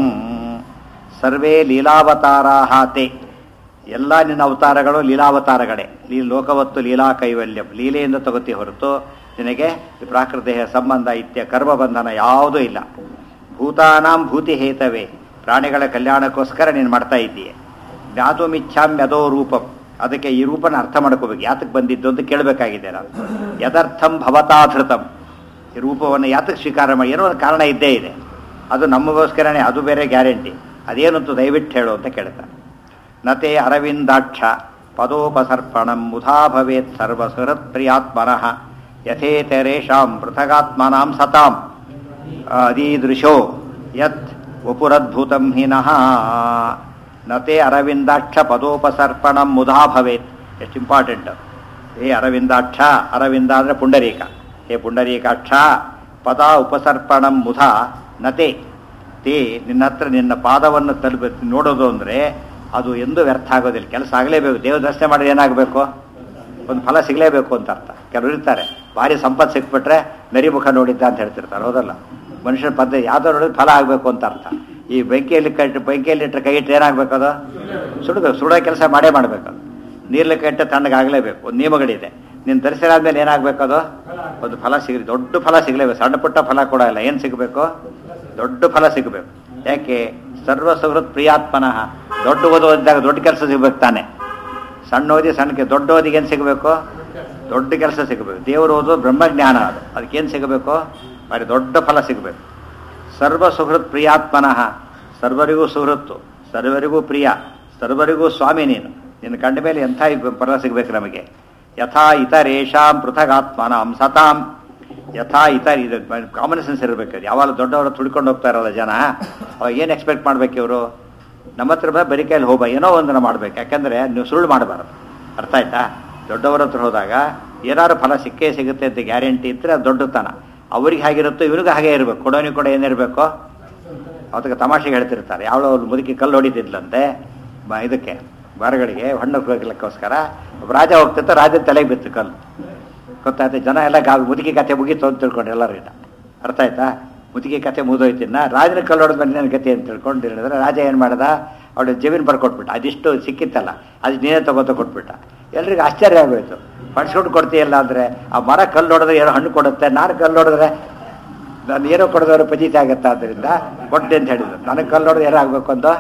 ಸರ್ವೇ ಲೀಲಾವತಾರಾಹ ತೇ, ಎಲ್ಲ ನಿನ್ನ ಅವತಾರಗಳು ಲೀಲಾವತಾರಗಳೇ. ಲೋಕವತ್ತು ಲೀಲಾ ಕೈವಲ್ಯಂ, ಲೀಲೆಯಿಂದ ತಗೋತಿ ಹೊರತು ನಿನಗೆ ಪ್ರಾಕೃತಿಯ ಸಂಬಂಧ ಇತ್ಯ ಕರ್ಮಬಂಧನ ಯಾವುದೂ ಇಲ್ಲ. ಭೂತಾನಾಂ ಭೂತಿ ಹೇತವೇ, ಪ್ರಾಣಿಗಳ ಕಲ್ಯಾಣಕ್ಕೋಸ್ಕರ ನೀನು ಮಾಡ್ತಾ ಇದ್ದೀಯ. ಜ್ಞಾತುಮಿಚ್ಛಾಮ್ಯದೋ ರೂಪಂ, ಅದಕ್ಕೆ ಈ ರೂಪನ ಅರ್ಥ ಮಾಡ್ಕೋಬೇಕು. ಯಾತಕ್ಕೆ ಬಂದಿದ್ದು ಅಂತ ಕೇಳಬೇಕಾಗಿದೆ ನಾನು. ಯದರ್ಥಂ ಭವತಾ ಧೃತಂ, ಈ ರೂಪವನ್ನು ಯಾತಕ್ಕೆ ಸ್ವೀಕಾರ ಮಾಡಿ, ಏನೋ ಒಂದು ಕಾರಣ ಇದ್ದೇ ಇದೆ. ಅದು ನಮಗೋಸ್ಕರನೇ, ಅದು ಬೇರೆ ಗ್ಯಾರಂಟಿ. ಅದೇನಂತೂ ದಯವಿಟ್ಟು ಹೇಳು ಅಂತ ಕೇಳ್ತಾರೆ. ನತೆ ಅರವಿಂದಾಕ್ಷ ಪದೋಪಸರ್ಪಣಂ ಮುಧಾ ಭವೇತ್ ಸರ್ವಸುಹೃತ್ ಪ್ರಿಯಾತ್ಮನಃ ಯಥೇತರೇಷಾಂ ಪೃಥಗಾತ್ಮನಾಂ ಸತಾಂ ಅದೀದೃಶೋ ಯತ್ ವಪುರದ್ಭುತಂ ಹಿನಃ. ನತೆ ಅರವಿಂದಾಕ್ಷ ಪದೋಪಸರ್ಪಣಂ ಮುಧಾ ಭವೇತ್. ಎಷ್ಟು ಇಂಪಾರ್ಟೆಂಟ್. ಹೇ ಅರವಿಂದಾಕ್ಷ, ಅರವಿಂದ ಅಂದರೆ ಪುಂಡರೀಕ. ಹೇ ಪುಂಡರೀಕಾಕ್ಷ, ಪದ ಉಪಸರ್ಪಣಂ ಮುಧಾ ನತೆ ತೇ, ನಿನ್ನ ಹತ್ರ ನಿನ್ನ ಪಾದವನ್ನು ನೋಡೋದು ಅಂದರೆ ಅದು ಎಂದೂ ವ್ಯರ್ಥ ಆಗೋದಿಲ್ಲ. ಕೆಲಸ ಆಗಲೇಬೇಕು. ದೇವ ದರ್ಶನ ಮಾಡಿದ್ರೆ ಏನಾಗಬೇಕು, ಒಂದು ಫಲ ಸಿಗಲೇಬೇಕು ಅಂತ ಅರ್ಥ. ಕೆಲವರು ಇರ್ತಾರೆ ಭಾರಿ ಸಂಪತ್ತು ಸಿಕ್ಬಿಟ್ರೆ ನರಿಮುಖ ನೋಡಿದ್ದ ಅಂತ ಹೇಳ್ತಿರ್ತಾರೆ, ಹೌದಲ್ಲ. ಮನುಷ್ಯನ ಪದ್ಧತಿ ಯಾವುದೋ ನೋಡಿದ್ರೆ ಫಲ ಆಗಬೇಕು ಅಂತ ಅರ್ಥ. ಈ ಬೆಂಕಿಯಲ್ಲಿಟ್ಟರೆ ಕೈ ಇಟ್ಟರೆ ಏನಾಗಬೇಕು, ಅದು ಸುಡಬೇಕು. ಸುಡೋ ಕೆಲಸ ಮಾಡೇ ಮಾಡಬೇಕು. ನೀರ್ಲಿ ಕೈಟ್ಟ ತಣ್ಣಗಾಗಲೇಬೇಕು. ಒಂದು ನಿಯಮಗಳಿದೆ. ನೀನು ದರ್ಶನ ಆದ್ಮೇಲೆ ಏನಾಗಬೇಕು, ಅದು ಒಂದು ಫಲ ಸಿಗಲಿ, ದೊಡ್ಡ ಫಲ ಸಿಗಲೇಬೇಕು. ಸಣ್ಣ ಪುಟ್ಟ ಫಲ ಕೂಡ ಇಲ್ಲ. ಏನು ಸಿಗಬೇಕು, ದೊಡ್ಡ ಫಲ ಸಿಗಬೇಕು. ಯಾಕೆ, ಸರ್ವಸುಹೃತ್ ಪ್ರಿಯಾತ್ಮನಃ. ದೊಡ್ಡ ಓದಿದಾಗ ದೊಡ್ಡ ಕೆಲಸ ಸಿಗ್ಬೇಕು ತಾನೆ. ಸಣ್ಣ ಓದಿ ಸಣ್ಣಕ್ಕೆ, ದೊಡ್ಡ ಓದಿಗೆ ಏನು ಸಿಗಬೇಕು, ದೊಡ್ಡ ಕೆಲಸ ಸಿಗಬೇಕು. ದೇವರು ಓದೋದು ಬ್ರಹ್ಮಜ್ಞಾನ, ಅದು ಅದಕ್ಕೇನು ಸಿಗಬೇಕು, ಬಾರಿ ದೊಡ್ಡ ಫಲ ಸಿಗಬೇಕು. ಸರ್ವಸುಹೃತ್ ಪ್ರಿಯಾತ್ಮನಃ, ಸರ್ವರಿಗೂ ಸುಹೃತ್ತು, ಸರ್ವರಿಗೂ ಪ್ರಿಯ, ಸರ್ವರಿಗೂ ಸ್ವಾಮಿ ನೀನು. ನಿನ್ನ ಕಂಡ ಮೇಲೆ ಎಂಥ ಫಲ ಸಿಗಬೇಕು ನಮಗೆ. ಯಥಾ ಇತರೇಷಾಂ ಪೃಥಗಾತ್ಮನಾಂ ಸತಾಂ. ಯಥಾ ಇತರ, ಇದು ಕಾಮನ್ ಸೆನ್ಸ್ ಇರಬೇಕು. ಯಾವಾಗ ದೊಡ್ಡವರು ತುಳ್ಕೊಂಡು ಹೋಗ್ತಾ ಇರಲ್ಲ ಜನ, ಅವಾಗ ಏನು ಎಕ್ಸ್ಪೆಕ್ಟ್ ಮಾಡ್ಬೇಕು ಇವರು, ನಮ್ಮ ಹತ್ರ ಬರೀ ಕೈಯಲ್ಲಿ ಹೋಗ ಏನೋ ಒಂದನ್ನು ಮಾಡ್ಬೇಕು. ಯಾಕಂದರೆ ನೀವು ಸುಳ್ಳು ಮಾಡಬಾರ್ದು. ಅರ್ಥ ಆಯ್ತಾ. ದೊಡ್ಡವರ ಹತ್ರ ಹೋದಾಗ ಏನಾದ್ರು ಫಲ ಸಿಕ್ಕೇ ಸಿಗುತ್ತೆ ಅಂತ ಗ್ಯಾರಂಟಿ ಇದ್ದರೆ ಅದು ದೊಡ್ಡತನ. ಅವ್ರಿಗೆ ಹಾಗಿರುತ್ತೋ ಇವನಿಗೂ ಹಾಗೆ ಇರಬೇಕು. ಕೊಡೋನಿಗೆ ಕೂಡ ಏನಿರಬೇಕು, ಅದಕ್ಕೆ ತಮಾಷೆಗೆ ಹೇಳ್ತಿರ್ತಾರೆ. ಯಾವಳೋ ಅವ್ರು ಮುದುಕಿ ಕಲ್ಲು ಹೊಡಿತಿದ್ಲಂತೆ ಇದಕ್ಕೆ ಮರಗಳಿಗೆ ಹಣ್ಣು ಹೋಗ್ಲಿಕ್ಕೋಸ್ಕರ. ರಾಜ ಹೋಗ್ತಿತ್ತು, ರಾಜನ ತಲೆಗೆ ಬಿತ್ತು ಕಲ್ಲು. ಗೊತ್ತಾಯ್ತು. ಜನ ಎಲ್ಲ ಮುದುಕಿ ಕತೆ ಮುಗೀತು ಅಂತ ತಿಳ್ಕೊಂಡು ಎಲ್ಲರೂ ಇದ್ದ. ಅರ್ಥ ಆಯ್ತಾ. ಮುದುಕಿ ಕತೆ ಮುಗಿದೋಯ್ತಿನ್ನ ರಾಜನ ಕಲ್ಲು ಹೊಡೆದ ಮೇಲೆ ನನ್ನ ಗತಿ ಅಂತ ತಿಳ್ಕೊಂಡು ಹೇಳಿದ್ರೆ ರಾಜ ಏನು ಮಾಡ್ದ, ಅವಳು ಜಮೀನು ಬರ್ಕೊಟ್ಬಿಟ್ಟ. ಅದಿಷ್ಟು ಸಿಕ್ಕಿತ್ತಲ್ಲ ಅದು ನೀನೇ ತಗೋತ ಕೊಟ್ಬಿಟ್ಟ. ಎಲ್ರಿಗೂ ಆಶ್ಚರ್ಯ ಆಗೋಯ್ತು. ಪಡಿಸ್ಕೊಂಡು ಕೊಡ್ತೀಯಲ್ಲ ಅಂದರೆ ಆ ಮರ ಕಲ್ಲು ಹೊಡೆದ್ರೆ ಏನೋ ಹಣ್ಣು ಕೊಡುತ್ತೆ, ನಾನು ಕಲ್ಲು ಹೊಡೆದ್ರೆ ನಾನು ಏನೋ ಕೊಡೋದವ್ರು ಪಜೀತಿ ಆಗುತ್ತೆ. ಆದ್ದರಿಂದ ಕೊಟ್ಟೆ ಅಂತ ಹೇಳಿದ್ರು. ನನಗೆ ಕಲ್ಲು ಹೊಡೆದು ಏನೋ ಆಗಬೇಕು ಅಂತ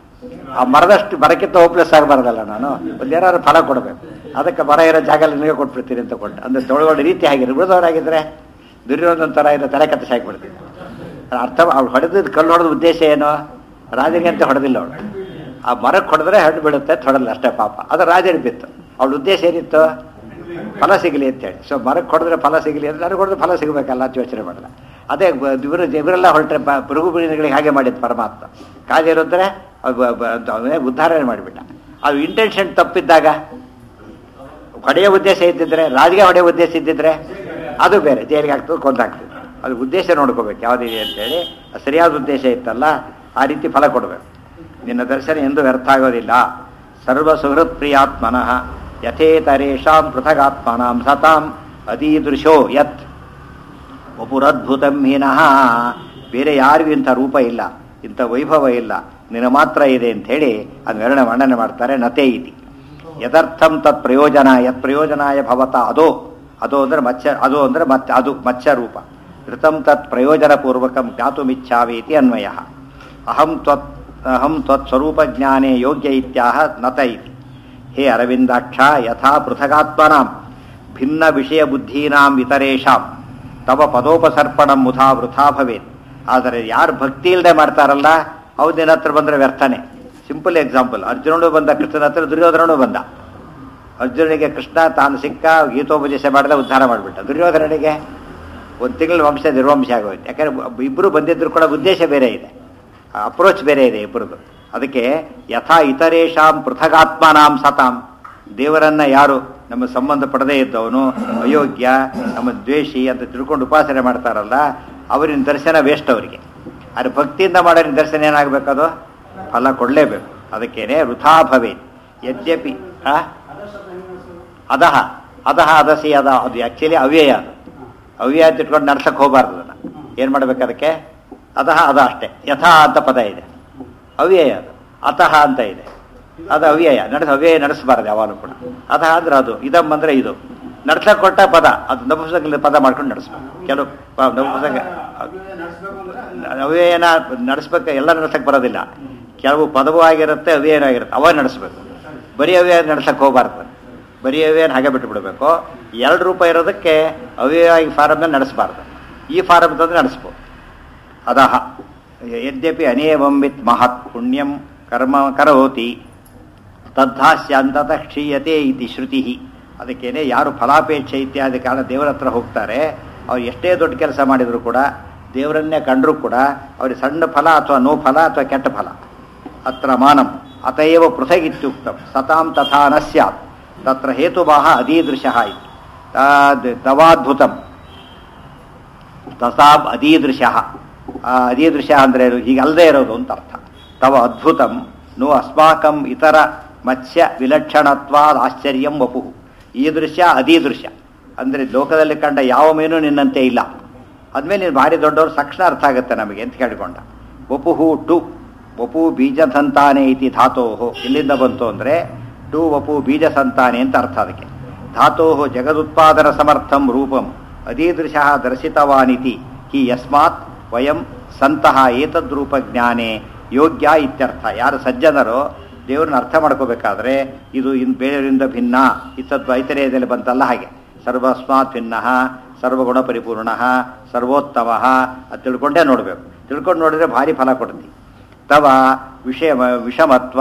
ಆ ಮರದಷ್ಟು ಮರಕ್ಕಿಂತ ಹೋಪ್ಲೆಸ್ ಆಗಬಾರ್ದಲ್ಲ. ನಾನು ಒಂದು ಏನಾದ್ರು ಫಲ ಕೊಡಬೇಕು. ಅದಕ್ಕೆ ಮರ ಇರೋ ಜಾಗ ನಿಮಗೆ ಕೊಟ್ಬಿಡ್ತೀನಿ ಅಂತ ಕೊಟ್ಟು. ಅಂದರೆ ತೊಳಗೊಳ್ಳೆ ರೀತಿ ಆಗಿರೋ ಉಳಿದವರಾಗಿದ್ದರೆ ದುರ್ಯೋಧನ ಥರ ಇರೋ ತಲೆ ಕತ್ತರಿಸಿ ಹಾಕಿಬಿಡ್ತೀನಿ. ಅರ್ಥ ಅವ್ಳು ಹೊಡೆದಿದ್ದು ಕಲ್ಲು ಹೊಡೆದ ಉದ್ದೇಶ ಏನು, ರಾಜನಿಗೆ ಅಂತ ಹೊಡೆದಿಲ್ಲ ಅವಳು. ಆ ಮರಕ್ಕೆ ಹೊಡೆದ್ರೆ ಹಣ್ಣು ಬೀಳುತ್ತೆ, ಹೊಡೆದಿಲ್ಲ ಅಷ್ಟೇ ಪಾಪ. ಅದು ರಾಜನಿಗೆ ಬಿತ್ತು. ಅವಳ ಉದ್ದೇಶ ಏನಿತ್ತು, ಫಲ ಸಿಗಲಿ ಅಂತೇಳಿ. ಸೊ ಮರಕ್ಕೆ ಹೊಡೆದ್ರೆ ಫಲ ಸಿಗಲಿ ಅಂದರೆ ನನಗೆ ಹೊಡೆದ್ರೆ ಫಲ ಸಿಗಬೇಕಲ್ಲ ಅಂತ ಯೋಚನೆ ಮಾಡಲ್ಲ. ಅದೇ ಇವರೆಲ್ಲ ಹೊರಟ್ರೆ ಭೃಗು ಬೀಳಿಗಳಿಗೆ ಹಾಗೆ ಮಾಡಿದ್ದು ಪರಮಾತ್ಮ. ಕಾಲಿರಿದ್ರೆ ಉದ್ಧಾರಣೆ ಮಾಡಿಬಿಟ್ಟ. ಅದು ಇಂಟೆನ್ಷನ್ ತಪ್ಪಿದ್ದಾಗ, ಹೊಡೆಯೋ ಉದ್ದೇಶ ಇದ್ದಿದ್ರೆ, ರಾಜಗೆ ಹೊಡೆಯೋ ಉದ್ದೇಶ ಇದ್ದಿದ್ರೆ ಅದು ಬೇರೆ, ಜೈಲಿಗೆ ಆಗ್ತದೆ, ಕೊಂದಾಗ್ತದೆ. ಅದು ಉದ್ದೇಶ ನೋಡ್ಕೋಬೇಕು ಯಾವುದಿದೆ ಅಂತೇಳಿ. ಸರಿಯಾದ ಉದ್ದೇಶ ಇತ್ತಲ್ಲ, ಆ ರೀತಿ ಫಲ ಕೊಡಬೇಕು. ನಿನ್ನ ದರ್ಶನ ಎಂದೂ ವ್ಯರ್ಥ ಆಗೋದಿಲ್ಲ. ಸರ್ವ ಸುಹೃತ್ ಪ್ರಿಯಾತ್ಮನಃ ಯಥೇತರೇಷಾಂ ಪೃಥಗಾತ್ಮನಾಂ ಸತಾಂ ಅದೀದೃಶೋ ಯತ್. ವಪುರದ್ಭುತಂ ಹೀನಃ, ಬೇರೆ ಯಾರಿಗೂ ಇಂಥ ರೂಪ ಇಲ್ಲ, ಇಂಥ ವೈಭವ ಇಲ್ಲ, ನಿನ್ನ ಮಾತ್ರ ಇದೆ ಅಂಥೇಳಿ ಅದನ್ನ ವರ್ಣನೆ ಮಾಡ್ತಾರೆ. ನತೆ ಇತಿ ಯದರ್ಥಂ ತತ್ ಪ್ರಯೋಜನ ಯತ್ ಪ್ರಯೋಜನಾಯ ಭವತ ಅದೋ, ಅದೋ ಅಂದರೆ ಮತ್ಸ್ಯ, ಅದು ಅಂದರೆ ಮತ್ತೆ ಅದು ಮತ್ಸ್ಯ ರೂಪ. ಋತಂ ತತ್ ಪ್ರಯೋಜನಪೂರ್ವಕಂ ಜ್ಞಾತುಮಿಚ್ಛಾಮಿ ಇತಿ ಅನ್ವಯ. ಅಹಂ ತ್ವತ್ ಸ್ವರೂಪ ಜ್ಞಾನೇ ಯೋಗ್ಯ ಇತ್ಯಾಹ ನತ ಇತಿ. ಹೇ ಅರವಿಂದಾಕ್ಷ, ಯಥಾ ಪೃಥಗಾತ್ಮನಾಂ ಭಿನ್ನ ವಿಷಯ ಬುದ್ಧೀನಾಂ ಇತರೇಷಾಂ ತವ ಪದೋಪಸರ್ಪಣಂ ಮುಧಾ ವೃಥಾ ಭವೇತ್. ಆದರೆ ಯಾರು ಭಕ್ತಿ ಇಲ್ಲದೆ ಮಾಡ್ತಾರಲ್ಲ ಅವ್ರು ನಿನ್ನ ಹತ್ರ ಬಂದರೆ ವ್ಯರ್ಥನೆ. ಸಿಂಪಲ್ ಎಕ್ಸಾಂಪಲ್, ಅರ್ಜುನನು ಬಂದ ಕೃಷ್ಣನ ಹತ್ರ, ದುರ್ಯೋಧನನು ಬಂದ. ಅರ್ಜುನನಿಗೆ ಕೃಷ್ಣ ತಾನು ಸಿಕ್ಕ ಗೀತೋಪದೇಶ ಮಾಡಿದ, ಉದ್ಧಾರ ಮಾಡಿಬಿಟ್ಟ. ದುರ್ಯೋಧನನಿಗೆ ಒಂದು ತಿಂಗಳ ವಂಶ ನಿರ್ವಂಶ ಆಗೋಯ್ತು. ಯಾಕಂದರೆ ಇಬ್ಬರು ಬಂದಿದ್ರು ಕೂಡ ಉದ್ದೇಶ ಬೇರೆ ಇದೆ, ಅಪ್ರೋಚ್ ಬೇರೆ ಇದೆ ಇಬ್ಬರದು. ಅದಕ್ಕೆ ಯಥಾ ಇತರೇಷಾಂ ಪೃಥಗಾತ್ಮನಾಂ ಸತಾಂ, ದೇವರನ್ನ ಯಾರು ನಮ್ಮ ಸಂಬಂಧ ಪಡದೇ ಇದ್ದವನು ಅಯೋಗ್ಯ, ನಮ್ಮ ದ್ವೇಷಿ ಅಂತ ತಿಳ್ಕೊಂಡು ಉಪಾಸನೆ ಮಾಡ್ತಾರಲ್ಲ, ಅವರಿನ ದರ್ಶನ ವೇಸ್ಟ್ ಅವರಿಗೆ. ಆದರೆ ಭಕ್ತಿಯಿಂದ ಮಾಡೋ ದರ್ಶನ ಏನಾಗಬೇಕದು ಫಲ ಕೊಡಲೇಬೇಕು. ಅದಕ್ಕೇನೆ ವೃಥಾ ಭವೇತ್. ಯದ್ಯಪಿ ಅದಹ ಅದಹ ಅದಸಿ ಅದ, ಅದು ಆ್ಯಕ್ಚುಲಿ ಅವ್ಯಯ. ಅದು ಅವ್ಯಯ ಅಂತ ಇಟ್ಕೊಂಡು ನಡ್ಸಕ್ಕೆ ಹೋಗಬಾರ್ದು. ಅದನ್ನು ಏನು ಮಾಡಬೇಕು, ಅದಕ್ಕೆ ಅದಹ ಅದ ಅಷ್ಟೇ. ಯಥಾ ಅಂತ ಪದ ಇದೆ, ಅವ್ಯಯ. ಅದು ಅತಃ ಅಂತ ಇದೆ, ಅದು ಅವ್ಯಯ. ಅವ್ಯಯ ನಡೆಸಬಾರ್ದು ಯಾವಾಗಲೂ ಕೂಡ. ಅತಃ ಅಂದ್ರೆ ಅದು, ಇದಮ್ ಅಂದರೆ ಇದು, ನಡ್ಸಕ್ಕೆ ಕೊಟ್ಟ ಪದ, ಅದು ನಪುಂಸಕ ಪದ ಮಾಡ್ಕೊಂಡು ನಡೆಸ್ಬೇಕು. ಕೆಲವು ನಪುಂಸಕ ಅವ್ಯಯನ ನಡೆಸ್ಬೇಕು, ಎಲ್ಲ ನಡ್ಸಕ್ಕೆ ಬರೋದಿಲ್ಲ. ಕೆಲವು ಪದವೂ ಆಗಿರುತ್ತೆ, ಅವ್ಯಯನ ಆಗಿರುತ್ತೆ, ಅವ ನಡೆಸ್ಬೇಕು. ಬರೀ ಅವ್ಯಯ ನಡ್ಸಕ್ಕೆ ಹೋಗಬಾರ್ದು. ಬರೀ ಅವ್ಯಯನ ಹಾಗೆ ಬಿಟ್ಟು ಬಿಡಬೇಕು. 2 ರೂಪ ಇರೋದಕ್ಕೆ ಅವ್ಯಯವಾಗಿ ಫಾರಮ್ನ ನಡೆಸಬಾರ್ದು. ಈ ಫಾರಮ್ ತಂದ್ರೆ ನಡೆಸ್ಬೋದು. ಅದಹ ಯದ್ಯಪಿ ಅನೇವಂಬಿತ್ ಮಹತ್ ಪುಣ್ಯಂ ಕರ್ಮ ಕರೋತಿ ತದ್ಧಾಸ್ಯಾಂತತಃ ಕ್ಷೀಯತೆ ಇತಿ ಶ್ರುತಿ. ಅದಕ್ಕೇನೆ ಯಾರು ಫಲಾಪೇಕ್ಷೆ ಇತ್ಯಾದಿ ಕಾರಣ ದೇವರ ಹತ್ರ ಹೋಗ್ತಾರೆ, ಅವ್ರು ಎಷ್ಟೇ ದೊಡ್ಡ ಕೆಲಸ ಮಾಡಿದರೂ ಕೂಡ, ದೇವರನ್ನೇ ಕಂಡರೂ ಕೂಡ ಅವ್ರಿಗೆ ಸಣ್ಣ ಫಲ ಅಥವಾ ನೋ ಫಲ ಅಥವಾ ಕೆಟ್ಟ ಫಲ. ಅತ್ರ ಮಾನಂ ಅತಯವ ಪೃಥಗಿತ್ಯುಕ್ತಂ ಸತಾಂ ತಥಾ ನ ಸ್ಯಾತ್ ತತ್ರ ಹೇತುಭಾಹ ಅದೀದೃಶಃ ಇತಿ. ತವಾದ್ಭುತಂ ತಥಾಬ್ ಅದೀದೃಶಃ. ಅದೀದೃಶ ಅಂದರೆ ಹೀಗೆ ಅಲ್ಲದೆ ಇರೋದು ಅಂತ ಅರ್ಥ. ತವ ಅದ್ಭುತಂ ನು ಅಸ್ಮಾಕಂ ಇತರ ಮತ್ಸ್ಯ ವಿಲಕ್ಷಣತ್ವಾದ ಆಶ್ಚರ್ಯಂ ವಪು. ಈ ದೃಶ್ಯ ಅದೀದೃಶ್ಯ ಅಂದರೆ ಲೋಕದಲ್ಲಿ ಕಂಡ ಯಾವ ಮೀನು ನಿನ್ನಂತೆ ಇಲ್ಲ. ಅದ್ಮೇಲೆ ನೀನು ಭಾರಿ ದೊಡ್ಡವರು ತಕ್ಷಣ ಅರ್ಥ ಆಗುತ್ತೆ ನಮಗೆ ಅಂತ ಕೇಳಿಕೊಂಡ. ವಪುಹು ಟು ವಪು ಬೀಜ ಸಂತಾನೆ ಇತಿ ಧಾತೋಹೋ. ಇಲ್ಲಿಂದ ಬಂತು ಅಂದರೆ ಟು ವಪು ಬೀಜ ಸಂತಾನೆ ಅಂತ ಅರ್ಥ. ಅದಕ್ಕೆ ಧಾತೋಹೋ ಜಗದುತ್ಪಾದನ ಸಮರ್ಥಂ ರೂಪಂ ಅದೀದೃಶ ದರ್ಶಿತವಾನಿತಿ ಹಿ ಯಸ್ಮಾತ್ ವಯಂ ಸಂತಹ ಏತದ್ರೂಪ ಜ್ಞಾನೇ ಯೋಗ್ಯ ಇತ್ಯರ್ಥ. ಯಾರು ಸಜ್ಜನರೋ ದೇವ್ರನ್ನ ಅರ್ಥ ಮಾಡ್ಕೋಬೇಕಾದ್ರೆ ಇದು ಬೇರೆಯವರಿಂದ ಭಿನ್ನ, ಇತ್ತದ್ವ ಐತರೇಯದಲ್ಲಿ ಬಂತಲ್ಲ ಹಾಗೆ ಸರ್ವಸ್ಮಾತ್ ಭಿನ್ನ ಸರ್ವಗುಣ ಪರಿಪೂರ್ಣ ಸರ್ವೋತ್ತಮ ಅದು ತಿಳ್ಕೊಂಡೇ ನೋಡಬೇಕು. ತಿಳ್ಕೊಂಡು ನೋಡಿದ್ರೆ ಭಾರಿ ಫಲ ಕೊಡ್ತಿ. ತವ ವಿಷಮತ್ವ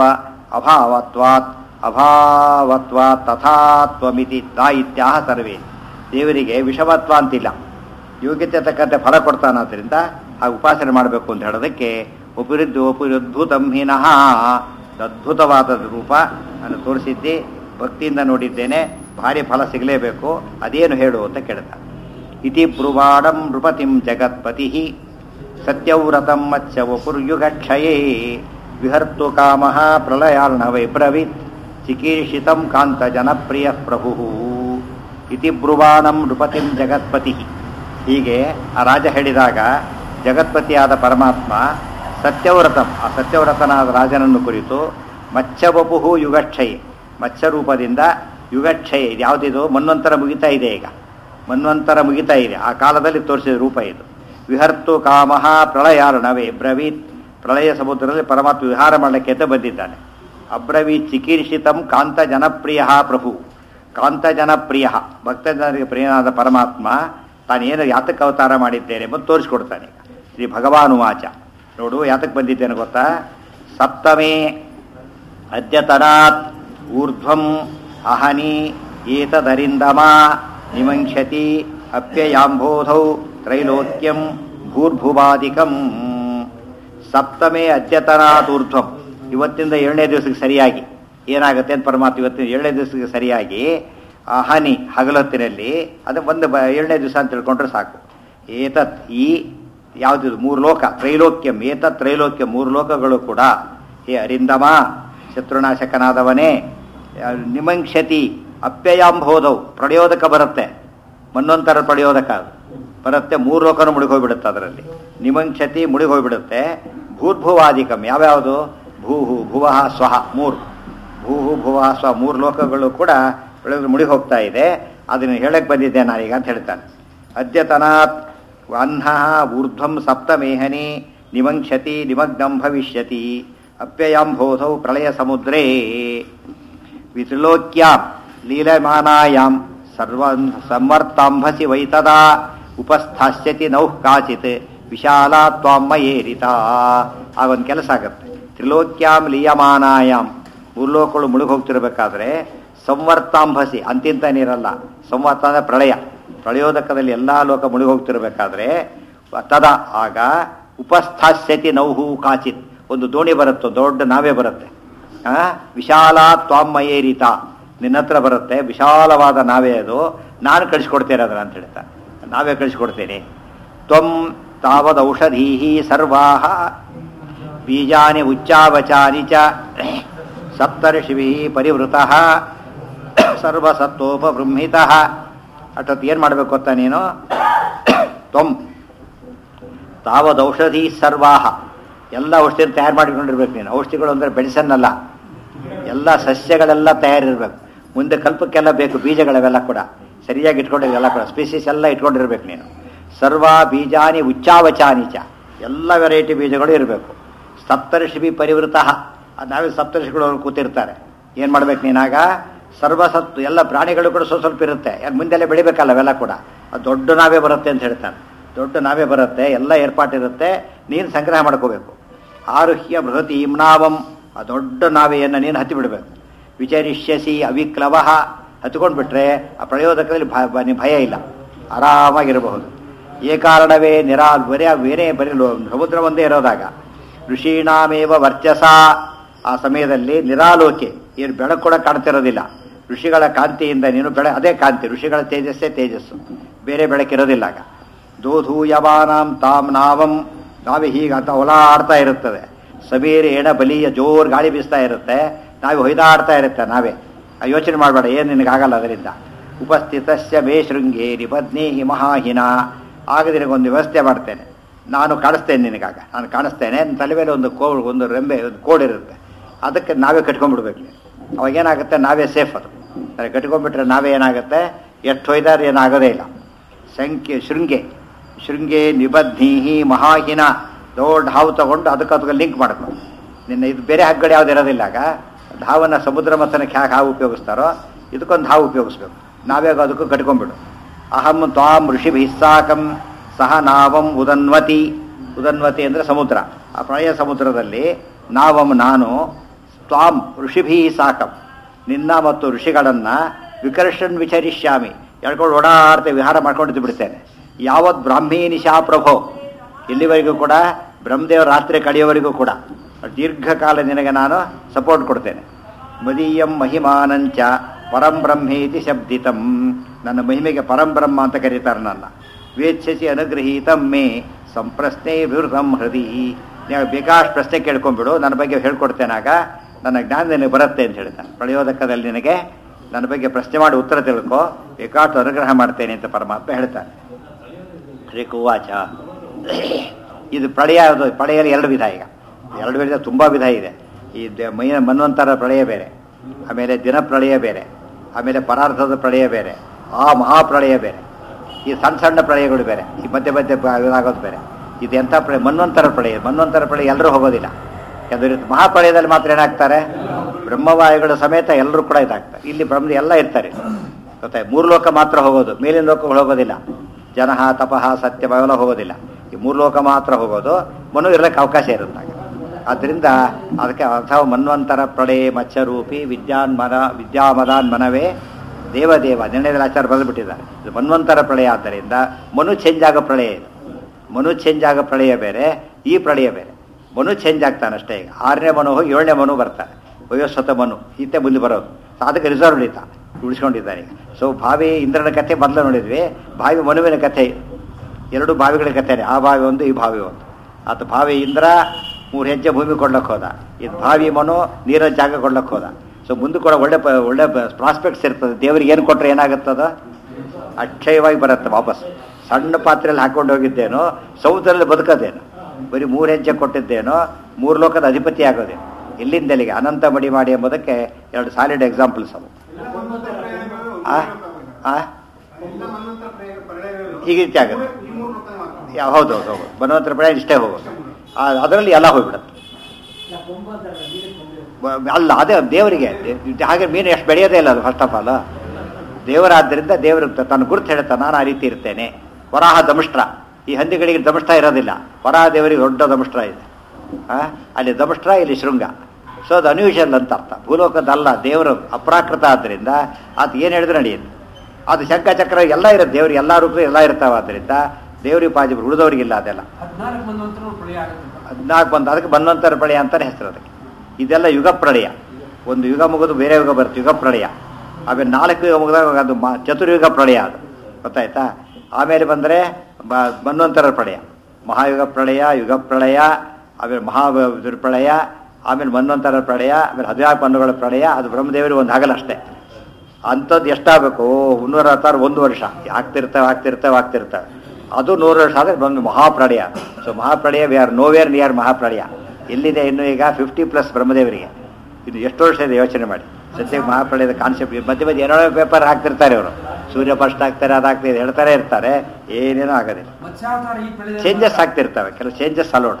ಅಭಾವತ್ವಾತ್ ತಥಾತ್ವಮಿತಿ ಇತ್ಯಾಹ ಸರ್ವೇ. ದೇವರಿಗೆ ವಿಷಮತ್ವ ಅಂತಿಲ್ಲ, ಯೋಗ್ಯತೆ ತಕ್ಕಂತೆ ಫಲ ಕೊಡ್ತಾನಾದ್ರಿಂದ ಆ ಉಪಾಸನೆ ಮಾಡಬೇಕು ಅಂತ ಹೇಳೋದಕ್ಕೆ ಉಪುರದ್ಭುತಂ ಹೀನಃ, ಅದ್ಭುತವಾದ ರೂಪ ನಾನು ತೋರಿಸಿದ್ದೆ, ಭಕ್ತಿಯಿಂದ ನೋಡಿದ್ದೇನೆ, ಭಾರಿ ಫಲ ಸಿಗಲೇಬೇಕು, ಅದೇನು ಹೇಳು ಅಂತ ಕೇಳ್ದ. ಇತಿ ಬ್ರುವಾಡಂ ನೃಪತಿಂ ಜಗತ್ಪತಿ ಸತ್ಯವ್ರತಂ ಮತ್ಸ್ಯವಪುರ್ಯುಗಕ್ಷಯೇ ವಿಹರ್ತು ಕಾಮಃ ಪ್ರಳಯಾರ್ಣವೈ ಬ್ರವೀತ್ ಚಿಕೀರ್ಷಿತಂ ಕಾಂತ ಜನಪ್ರಿಯ ಪ್ರಭು. ಇತಿ ಬ್ರುವಾಣಂ ನೃಪತಿಂ ಜಗತ್ಪತಿ. ಹೀಗೆ ಆ ರಾಜ ಹೇಳಿದಾಗ ಜಗತ್ಪತಿಯಾದ ಪರಮಾತ್ಮ ಸತ್ಯವ್ರತಂ, ಆ ಸತ್ಯವ್ರತನಾದ ರಾಜನನ್ನು ಕುರಿತು ಮತ್ಸ್ಯವಪುಹು ಯುಗಕ್ಷಯೆ, ಮತ್ಸ್ಯರೂಪದಿಂದ ಯುಗಕ್ಷಯೆ. ಇದು ಯಾವುದಿದು? ಮನ್ವಂತರ ಮುಗಿತಾ ಇದೆ, ಈಗ ಮನ್ವಂತರ ಮುಗಿತಾ ಇದೆ, ಆ ಕಾಲದಲ್ಲಿ ತೋರಿಸಿದ ರೂಪ ಇದು. ವಿಹರ್ತು ಕಾಮಃ ಪ್ರಳಯಾರ್ಣವೇ ಬ್ರವೀತ್. ಪ್ರಳಯ ಸಮುದ್ರದಲ್ಲಿ ಪರಮಾತ್ಮ ವಿಹಾರ ಮಾಡಲಿಕ್ಕೆ ಅಂತ ಬಂದಿದ್ದಾನೆ. ಅಬ್ರವೀತ್ ಚಿಕೀರ್ಷಿತಂ ಕಾಂತ ಜನಪ್ರಿಯ ಪ್ರಭು. ಕಾಂತ ಜನಪ್ರಿಯ, ಭಕ್ತಜನರಿಗೆ ಪ್ರಿಯನಾದ ಪರಮಾತ್ಮ ತಾನೇನು ಯಾತಕ್ಕೆ ಅವತಾರ ಮಾಡಿದ್ದೇನೆ ಮತ್ತು ತೋರಿಸ್ಕೊಡ್ತಾನೆ. ಶ್ರೀ ಭಗವಾನುವಾಚ. ನೋಡು ಯಾತಕ್ಕೆ ಬಂದಿದ್ದೇನೆ ಗೊತ್ತಾ? ಸಪ್ತಮೇ ಅದ್ಯತನಾತ್ ಊರ್ಧ್ವಂ ಅಹನಿ ಏತದರಿಂದಮ ನಿಮಂಕ್ಷತಿ ಅಪ್ಯಯಾಂಬೋಧೌ ತ್ರೈಲೋಕ್ಯಂ ಭೂರ್ಭುವಾದಿಕಂ. ಸಪ್ತಮೇ ಅದ್ಯತನಾತ್ ಊರ್ಧ್ವಂ, ಇವತ್ತಿಂದ 7ನೇ ದಿವಸಕ್ಕೆ ಸರಿಯಾಗಿ ಏನಾಗುತ್ತೆ ಅಂತ ಪರಮಾತ್ಮ ಇವತ್ತಿನ 7ನೇ ದಿವಸಕ್ಕೆ ಸರಿಯಾಗಿ ಅಹನಿ ಹಗಲೊತ್ತಿನಲ್ಲಿ, ಅದು ಒಂದು 7ನೇ ದಿವಸ ಅಂತ ತಿಳ್ಕೊಂಡ್ರೆ ಸಾಕು. ಏತತ್ ಈ ಯಾವುದಿದು 3 ಲೋಕ, ತ್ರೈಲೋಕ್ಯಂ ಏತತ್ ತ್ರೈಲೋಕ್ಯಂ 3 ಲೋಕಗಳು ಕೂಡ ಹೇ ಅರಿಂದಮ ಶತ್ರುನಾಶಕನಾದವನೇ, ನಿಮಂಕ್ಷತಿ ಅಪ್ಯಯಾಂಬೋಧವು ಪ್ರಳಯೋದಕ ಬರುತ್ತೆ, ಮನ್ವಂತರ ಪ್ರಳಯೋದಕ ಬರುತ್ತೆ, 3 ಲೋಕನೂ ಮುಳುಗೋಗ್ಬಿಡುತ್ತೆ ಅದರಲ್ಲಿ. ನಿಮಂಕ್ಷತಿ ಮುಳುಗೋಗ್ಬಿಡುತ್ತೆ. ಭೂರ್ಭುವಾದಿಕಂ ಯಾವ್ಯಾವುದು? ಭೂಹು ಭುವಃ ಸ್ವಹ 3, ಭೂಹು ಭುವಃ ಸ್ವ 3 ಲೋಕಗಳು ಕೂಡ ಮುಳುಗಿ ಹೋಗ್ತಾ ಇದೆ. ಅದನ್ನು ಹೇಳಕ್ಕೆ ಬಂದಿದ್ದೆ ನಾನೀಗ ಅಂತ ಹೇಳ್ತಾನೆ. ಅದ್ಯತನಾತ್ ಅಹ್ನ ಊರ್ಧ್ವಂ ಸಪ್ತಮೇಹನಿ ನಿಮಂಕ್ಷತಿ ನಿಮಗ್ನಂ ಭವಿಷ್ಯತಿ ಅಪ್ಯಯಾಂಬೋಧೌ ಪ್ರಳಯ ಸಮುದ್ರೇ ವಿತ್ರಿಲೋಕ್ಯಾಂ ಲೀಲಮಾನಾಯಾಂ ಸಂವರ್ತಾಂಭಸಿ ವೈತದಾ ಉಪಸ್ಥಾಸ್ಯತಿ ನೌಃ ಕಾಚಿತ್ ವಿಶಾಲಾ ತ್ವಾಮ್ಮಯೇರಿತಾ. ಆಗೊಂದು ಕೆಲಸ ಆಗುತ್ತೆ. ತ್ರಿಲೋಕ್ಯಾಂ ಲೀಯಮಾನಾಯಾಮ್ 3 ಲೋಕಗಳು ಮುಳುಗಿ ಹೋಗ್ತಿರ್ಬೇಕಾದ್ರೆ ಸಂವರ್ತಾಂಭಸಿ ಅಂತಿಂತ ನೀರಲ್ಲ, ಸಂವರ್ತ ಅಂದರೆ ಪ್ರಳಯ, ಪ್ರಳಯೋದಕದಲ್ಲಿ ಎಲ್ಲ ಲೋಕ ಮುಳುಗಿ ಹೋಗ್ತಿರ್ಬೇಕಾದ್ರೆ ತದ ಆಗ ಉಪಸ್ಥಾಸ್ಯತಿ ನೌಹು ಕಾಚಿತ್ ಒಂದು ದೋಣಿ ಬರುತ್ತೆ, ದೊಡ್ಡ ನಾವೇ ಬರುತ್ತೆ. ವಿಶಾಲ ತ್ವಾಮ್ಮಯೇರಿತ ನಿನ್ನ ಹತ್ರ ಬರುತ್ತೆ, ವಿಶಾಲವಾದ ನಾವೇ ಅದು, ನಾನು ಕಳಿಸ್ಕೊಡ್ತೇನೆ ಅದನ್ನ ಅಂತ ಹೇಳ್ತಾನೆ. ನಾವೇ ಕಳಿಸ್ಕೊಡ್ತೇನೆ. ತ್ವಂ ತಾವದ್ ಔಷಧೀಹಿ ಸರ್ವಾಹ ಬೀಜಾನಿ ಉಚ್ಚಾವಚಾನಿ ಚ ಸಪ್ತರ್ಷಿಭಿ ಪರಿವೃತಃ ಸರ್ವಸತ್ವೋಪಬೃಂಹಿತಃ. ಅಷ್ಟೊತ್ತು ಏನು ಮಾಡಬೇಕು ಗೊತ್ತಾ ನೀನು? ತ್ವಂ ತಾವದ್ ಔಷಧಿ ಸರ್ವಾಹ ಎಲ್ಲ ಔಷಧಿಯನ್ನು ತಯಾರು ಮಾಡಿಕೊಂಡಿರ್ಬೇಕು ನೀನು. ಔಷಧಿಗಳು ಅಂದರೆ ಬೆಳೆಸನ್ನಲ್ಲ, ಎಲ್ಲ ಸಸ್ಯಗಳೆಲ್ಲ ತಯಾರಿರ್ಬೇಕು. ಮುಂದೆ ಕಲ್ಪಕ್ಕೆಲ್ಲ ಬೇಕು ಬೀಜಗಳವೆಲ್ಲ ಕೂಡ ಸರಿಯಾಗಿ ಇಟ್ಕೊಂಡಿರಲ್ಲ ಕೂಡ, ಸ್ಪೀಸೀಸ್ ಎಲ್ಲ ಇಟ್ಕೊಂಡಿರ್ಬೇಕು ನೀನು. ಸರ್ವ ಬೀಜಾನಿ ಉಚ್ಚಾವಚಾನಿ ಚ ಎಲ್ಲ ವೆರೈಟಿ ಬೀಜಗಳು ಇರಬೇಕು. ಸಪ್ತರ್ಷಿಭಿ ಪರಿವೃತಃ ನಾವೇ ಸಪ್ತರ್ಷಿಗಳು ಕೂತಿರ್ತಾರೆ. ಏನು ಮಾಡ್ಬೇಕು ನೀನಾಗ? ಸರ್ವಸತ್ತು ಎಲ್ಲ ಪ್ರಾಣಿಗಳು ಕೂಡ ಸ್ವಲ್ಪ ಇರುತ್ತೆ, ಮುಂದೆಲ್ಲ ಬೆಳಿಬೇಕಲ್ಲ ಅವೆಲ್ಲ ಕೂಡ. ಅದು ದೊಡ್ಡ ನಾವೇ ಬರುತ್ತೆ ಅಂತ ಹೇಳ್ತಾನೆ. ದೊಡ್ಡ ನಾವೇ ಬರುತ್ತೆ, ಎಲ್ಲ ಏರ್ಪಾಟಿರುತ್ತೆ, ನೀನು ಸಂಗ್ರಹ ಮಾಡ್ಕೋಬೇಕು. ಆರುಹ್ಯ ಬೃಹತಿ ಇಮ್ನಾವಂ ಆ ದೊಡ್ಡ ನಾವೆಯನ್ನು ನೀನು ಹತ್ತಿ ಬಿಡಬೇಕು. ವಿಚರಿಷ್ಯಸಿ ಅವಿಕ್ಲವ ಹತ್ಕೊಂಡ್ಬಿಟ್ರೆ ಆ ಪ್ರಯೋಜಕದಲ್ಲಿ ಭಯ ಇಲ್ಲ, ಆರಾಮಾಗಿರಬಹುದು. ಏ ಕಾರಣವೇ ಬೇರೆ ಸಮುದ್ರ ಒಂದೇ ಇರೋದಾಗ ಋಷೀಣಾಮೇವ ವರ್ಚಸ ಆ ಸಮಯದಲ್ಲಿ ನಿರಾಲೋಕೆ ಏನು ಬೆಳಕು ಕೂಡ ಕಾಣ್ತಿರೋದಿಲ್ಲ. ಋಷಿಗಳ ಕಾಂತಿಯಿಂದ ನೀನು ಅದೇ ಕಾಂತಿ, ಋಷಿಗಳ ತೇಜಸ್ಸೇ ತೇಜಸ್ಸು, ಬೇರೆ ಬೆಳಕಿರೋದಿಲ್ಲ. ಆಗ ದೋಧೂಯವಾನಾಂ ತಾಮ್ ನಾವಂ ನಾವೇ ಹೀಗೆ ಅಂತ ಓಲಾಡ್ತಾ ಇರುತ್ತದೆ. ಸಮೀರ್ ಎಣ ಬಲಿಯ ಜೋರ್ ಗಾಳಿ ಬೀಸ್ತಾ ಇರುತ್ತೆ, ನಾವೇ ಹೊಯ್ದಾಡ್ತಾ ಇರುತ್ತೆ. ನಾವೇ ಯೋಚನೆ ಮಾಡಬೇಡ, ಏನು ನಿನಗಾಗಲ್ಲ ಅದರಿಂದ. ಉಪಸ್ಥಿತಸ್ಯ ಮೇ ಶೃಂಗೇರಿ ಪತ್ನೇಹಿ ಮಹಾಹಿನ ಆಗ ನಿನಗೊಂದು ವ್ಯವಸ್ಥೆ ಮಾಡ್ತೇನೆ, ನಾನು ಕಾಣಿಸ್ತೇನೆ ನಿನಗಾಗ, ನಾನು ಕಾಣಿಸ್ತೇನೆ. ನನ್ನ ತಲೆ ಮೇಲೆ ಒಂದು ರೆಂಬೆ ಒಂದು ಕೋಡಿರುತ್ತೆ, ಅದಕ್ಕೆ ನಾವೇ ಕಟ್ಕೊಂಡ್ಬಿಡ್ಬೇಕು. ಅವಾಗೇನಾಗುತ್ತೆ, ನಾವೇ ಸೇಫ್. ಅದು ಕಟ್ಕೊಂಡ್ಬಿಟ್ರೆ ನಾವೇ ಏನಾಗುತ್ತೆ, ಎಷ್ಟು ಹೊಯ್ದಾರು ಏನಾಗೋದೇ ಇಲ್ಲ. ಶೃಂಗೆ ನಿಬದ್ನೀಹಿ ಮಹಾಹಿನ ದೊಡ್ಡ ಹಾವು ತಗೊಂಡು ಅದಕ್ಕೆ ಲಿಂಕ್ ಮಾಡ್ಕೊ. ನಿನ್ನ ಇದು ಬೇರೆ ಹಗ್ಗಡೆ ಯಾವ್ದು ಇರೋದಿಲ್ಲ. ಆಗ ಹಾವನ್ನು ಸಮುದ್ರ ಮಥನಕ್ಕೆ ಹ್ಯಾಕೆ ಹಾವು ಉಪಯೋಗಿಸ್ತಾರೋ ಇದಕ್ಕೊಂದು ಹಾವು ಉಪಯೋಗಿಸ್ಬೇಕು. ನಾವೇ ಅದಕ್ಕೂ ಕಟ್ಕೊಂಡ್ಬಿಡು. ಅಹಂ ತ್ವಾಂ ಋಷಿಭಿ ಸಾಕಂ ಸಹ ನಾವಂ ಉದನ್ವತಿ. ಉದನ್ವತಿ ಅಂದರೆ ಸಮುದ್ರ. ಆ ಪ್ರಳಯ ಸಮುದ್ರದಲ್ಲಿ ನಾವಂ ನಾನು, ತ್ವಾಂ ಋಷಿಭಿ ಸಾಕಂ ನಿನ್ನ ಮತ್ತು ಋಷಿಗಳನ್ನು ವಿಕರ್ಷನ್ ವಿಚರಿಷ್ಯಾಮಿ ಎಳ್ಕೊಂಡು ಓಡಾಡ್ತೆ ವಿಹಾರ ಮಾಡ್ಕೊಂಡಿದ್ದು ಬಿಡ್ತೇನೆ. ಯಾವತ್ ಬ್ರಾಹ್ಮೀ ನಿಶಾ ಪ್ರಭೋ ಇಲ್ಲಿವರೆಗೂ ಕೂಡ ಬ್ರಹ್ಮದೇವ ರಾತ್ರಿ ಕಳೆಯವರೆಗೂ ಕೂಡ ದೀರ್ಘಕಾಲ ನಿನಗೆ ನಾನು ಸಪೋರ್ಟ್ ಕೊಡ್ತೇನೆ. ಮದೀಯಂ ಮಹಿಮಾನಂಚ ಪರಂ ಬ್ರಹ್ಮೇತಿ ಶಬ್ದಿತಂ ನನ್ನ ಮಹಿಮೆಗೆ ಪರಂ ಬ್ರಹ್ಮ ಅಂತ ಕರೀತಾರೆ. ನನ್ನ ವೇಚ್ಛಸಿ ಅನುಗ್ರಹೀತಂ ಮೇ ಸಂಪ್ರಶ್ನೆ ವಿವೃತಂ ಹೃದಿ. ನೀವು ಬೇಕಾಷ್ಟು ಪ್ರಶ್ನೆ ಕೇಳ್ಕೊಂಡ್ಬಿಡು, ನನ್ನ ಬಗ್ಗೆ ಹೇಳ್ಕೊಡ್ತೇನಾಗ ನನ್ನ ಜ್ಞಾನ ನಿನಗೆ ಬರುತ್ತೆ ಅಂತ ಹೇಳ್ತಾನೆ. ಪ್ರಳಯೋದಕದಲ್ಲಿ ನಿನಗೆ ನನ್ನ ಬಗ್ಗೆ ಪ್ರಶ್ನೆ ಮಾಡಿ ಉತ್ತರ ತಿಳ್ಕೊ, ಬೇಕಾಷ್ಟು ಅನುಗ್ರಹ ಮಾಡ್ತೇನೆ ಅಂತ ಪರಮಾತ್ಮ ಹೇಳ್ತಾನೆ. ಶ್ರೀಕುವಾಚ ಇದು ಪ್ರಳಯ. ಪ್ರಳಯಲ್ಲಿ 2 ವಿಧ. ಈಗ 2 ವಿಧ, ತುಂಬ ವಿಧ ಇದೆ. ಈ ಮನ್ವಂತರ ಪ್ರಳಯ ಬೇರೆ, ಆಮೇಲೆ ದಿನ ಪ್ರಳಯ ಬೇರೆ, ಆಮೇಲೆ ಪರಾರ್ಥದ ಪ್ರಳಯ ಬೇರೆ, ಆ ಮಹಾಪ್ರಳಯ ಬೇರೆ, ಈ ಸಣ್ಣ ಸಣ್ಣ ಪ್ರಳಯಗಳು ಬೇರೆ, ಈ ಮಧ್ಯೆ ಇದಾಗೋದು ಬೇರೆ. ಇದು ಎಂಥ ಪ್ರಳಯ? ಮನ್ವಂತರ ಪ್ರಳಯ. ಮನ್ವಂತರ ಪ್ರಳಯ ಎಲ್ಲರೂ ಹೋಗೋದಿಲ್ಲ. ಯಾವ್ದು ಮಹಾಪ್ರಳಯದಲ್ಲಿ ಮಾತ್ರ ಏನಾಗ್ತಾರೆ, ಬ್ರಹ್ಮವಾಯುಗಳ ಸಮೇತ ಎಲ್ಲರೂ ಕೂಡ ಇದಾಗ್ತಾರೆ. ಇಲ್ಲಿ ಬ್ರಹ್ಮ ಎಲ್ಲ ಇರ್ತಾರೆ ಗೊತ್ತಾಯ್ತು. 3 ಲೋಕ ಮಾತ್ರ ಹೋಗೋದು, ಮೇಲಿನ ಲೋಕಗಳು ಹೋಗೋದಿಲ್ಲ. ಜನಃ ತಪಃ ಸತ್ಯ ಅವೆಲ್ಲ ಹೋಗೋದಿಲ್ಲ. ಈ 3 ಲೋಕ ಮಾತ್ರ ಹೋಗೋದು. ಮನು ಇರಲಿಕ್ಕೆ ಅವಕಾಶ ಇರುತ್ತಾಗ. ಆದ್ದರಿಂದ ಅದಕ್ಕೆ ಅಥವಾ ಮನ್ವಂತರ ಪ್ರಳಯ ಮತ್ಸ್ಯರೂಪಿ ವಿದ್ಯಾಮದಾನ್ ಮನವೇ ದೇವದೇವ ನಿರ್ಣಯದಲ್ಲಿ ಆಚಾರ ಬರೆದುಬಿಟ್ಟಿದ್ದಾರೆ. ಇದು ಮನ್ವಂತರ ಪ್ರಳಯ. ಆದ್ದರಿಂದ ಮನು ಚೇಂಜ್ ಆಗೋ ಪ್ರಳಯ ಇದು. ಮನು ಚೇಂಜ್ ಆಗೋ ಪ್ರಳಯ ಬೇರೆ, ಈ ಪ್ರಳಯ ಬೇರೆ. ಮನು ಚೇಂಜ್ ಆಗ್ತಾನಷ್ಟೇ. ಈಗ 6ನೇ ಮನು ಹೋಗಿ 7ನೇ ಮನು ಬರ್ತಾರೆ. ವಯೋಸ್ವತ ಮನು ಈತೆ ಮುಂದೆ ಬರೋದು. ಅದಕ್ಕೆ ರಿಸರ್ವ್ ಉಳಿಸ್ಕೊಂಡಿದ್ದಾರೆ. ಈಗ ಸೊ ಭಾವಿ ಇಂದ್ರನ ಕಥೆ ಮೊದಲು ನೋಡಿದ್ವಿ, ಭಾವಿ ಮನುವಿನ ಕಥೆ. 2 ಬಾವಿಗಳ ಕಥೆನೇ, ಆ ಬಾವಿ ಒಂದು, ಈ ಬಾವಿ ಒಂದು. ಆತ ಭಾವಿ ಇಂದ್ರ 3 ಹೆಜ್ಜೆ ಭೂಮಿ ಕೊಡ್ಲಕ್ಕೆ ಹೋದ. ಇದು ಭಾವಿ ಮನು ನೀರಿನ ಜಾಗ ಕೊಡ್ಲಕ್ಕೆ ಹೋದ. ಸೊ ಮುಂದೆ ಕೂಡ ಒಳ್ಳೆ ಪ್ರಾಸ್ಪೆಕ್ಟ್ಸ್ ಇರ್ತದೆ. ದೇವರಿಗೆ ಏನು ಕೊಟ್ಟರೆ ಏನಾಗುತ್ತದ, ಅಕ್ಷಯವಾಗಿ ಬರುತ್ತೆ ವಾಪಸ್. ಸಣ್ಣ ಪಾತ್ರೆಯಲ್ಲಿ ಹಾಕೊಂಡು ಹೋಗಿದ್ದೇನೋ, ಸಮುದ್ರದಲ್ಲಿ ಬದುಕೋದೇನು, ಬರೀ 3 ಹೆಜ್ಜೆ ಕೊಟ್ಟಿದ್ದೇನೋ, 3 ಲೋಕದ ಅಧಿಪತಿ ಆಗೋದೇನು, ಇಲ್ಲಿಂದಲ್ಲಿಗೆ ಅನಂತ ಮಡಿ ಮಾಡಿ ಎಂಬುದಕ್ಕೆ 2 ಸಾಲಿಡ್ ಎಕ್ಸಾಂಪಲ್ಸ್ ಅವು. ಈಗ ರೀತಿ ಆಗುತ್ತೆ. ಹೌದು ಹೌದು ಹೌದು, ಬನ್ವಂತರ ಪ್ರಳಯ ಇಷ್ಟೇ ಹೋಗೋದು, ಅದರಲ್ಲಿ ಎಲ್ಲ ಹೋಗ್ಬಿಡುತ್ತೆ. ಅಲ್ಲ, ಅದೇ ದೇವರಿಗೆ. ಹಾಗೆ ಮೀನು ಎಷ್ಟು ಬೆಳೆಯೋದೇ ಇಲ್ಲ ಅದು ಫಸ್ಟ್ ಆಫ್ ಆಲ್. ದೇವರಾದ್ದರಿಂದ ದೇವರು ತನ್ನ ಗುರುತು ಹೇಳುತ್ತಾ, ನಾನು ಆ ರೀತಿ ಇರ್ತೇನೆ. ವರಾಹ ದಮಷ್ಟ್ರ, ಈ ಹಂದಿಗಳಿಗೆ ದಮಷ್ಟ್ರ ಇರೋದಿಲ್ಲ, ವರಾಹ ದೇವರಿಗೆ ದೊಡ್ಡ ದಮಷ್ಟ್ರ ಇದೆ. ಅಲ್ಲಿ ದಮಷ್ಟ್ರ, ಇಲ್ಲಿ ಶೃಂಗ. ಸೊ ಅದು ಅನ್ಯೂಷಲ್ ಅಂತ ಅರ್ಥ. ಭೂಲೋಕದಲ್ಲ, ದೇವರು ಅಪ್ರಾಕೃತ ಆದ್ದರಿಂದ ಅದು ಏನು ಹೇಳಿದ್ರೆ ನಡೆಯುತ್ತೆ. ಅದು ಶಂಖ ಚಕ್ರ ಎಲ್ಲ ಇರುತ್ತೆ, ದೇವ್ರಿಗೆ ಎಲ್ಲ ರೂಪ ಎಲ್ಲ ಇರ್ತಾವೆ. ಆದ್ದರಿಂದ ದೇವ್ರಿಗೆ ಪಾಜಿಬರು, ಉಳಿದವ್ರಿಗಿಲ್ಲ ಅದೆಲ್ಲ. 14 ಬಂದು ಅದಕ್ಕೆ ಬನ್ವಂತರ ಪ್ರಳಯ ಅಂತಾನೆ ಹೆಸರು ಅದಕ್ಕೆ. ಇದೆಲ್ಲ ಯುಗ ಪ್ರಳಯ. ಒಂದು ಯುಗ ಮುಗಿದು ಬೇರೆ ಯುಗ ಬರುತ್ತೆ, ಯುಗ ಪ್ರಳಯ. ಆಮೇಲೆ 4 ಯುಗ ಮುಗಿದಾಗ ಅದು ಚತುರ್ಯುಗ ಪ್ರಳಯ, ಅದು ಗೊತ್ತಾಯ್ತಾ. ಆಮೇಲೆ ಬಂದರೆ ಮನ್ವಂತರ ಪ್ರಳಯ, ಮಹಾಯುಗ ಪ್ರಳಯ, ಯುಗ ಪ್ರಳಯ, ಆಮೇಲೆ ಪ್ರಳಯ, ಆಮೇಲೆ ಮನ್ವಂತರ ಪ್ರಳಯ, ಆಮೇಲೆ 14 ಮನ್ನುಗಳ ಪ್ರಳಯ. ಅದು ಬ್ರಹ್ಮದೇವರಿಗೆ ಒಂದು ಹಗಲಷ್ಟೇ. ಅಂಥದ್ದು ಎಷ್ಟಾಗಬೇಕು? 366 1 ವರ್ಷ ಆಗ್ತಿರ್ತವೆ. ಅದು 100 ವರ್ಷ ಆದರೆ ಬಂದು ಮಹಾಪ್ರಳಯ. ಸೊ ಮಹಾಪ್ರಳಯ, ವಿ ಆರ್ ನೋವೇರ್ ನಿಯರ್ ಮಹಾಪ್ರಳಯ. ಎಲ್ಲಿದೆ ಇನ್ನು? ಈಗ 50+ ಬ್ರಹ್ಮದೇವರಿಗೆ. ಇದು ಎಷ್ಟು ವರ್ಷ ಇದೆ ಯೋಚನೆ ಮಾಡಿ. ಸದ್ಯಕ್ಕೆ ಮಹಾಪ್ರಳಯದ ಕಾನ್ಸೆಪ್ಟ್ ಮಧ್ಯೆ ಏನೋ ಪೇಪರ್ ಹಾಕ್ತಿರ್ತಾರೆ ಅವರು. ಸೂರ್ಯ ಫಸ್ಟ್ ಆಗ್ತಾರೆ, ಅದಾಗ್ತಿದೆ ಹೇಳ್ತಾರೆ ಇರ್ತಾರೆ, ಏನೇನೋ ಆಗೋದಿಲ್ಲ. ಚೇಂಜಸ್ ಆಗ್ತಿರ್ತವೆ, ಕೆಲವು ಚೇಂಜಸ್ ಅಲೋಡ್.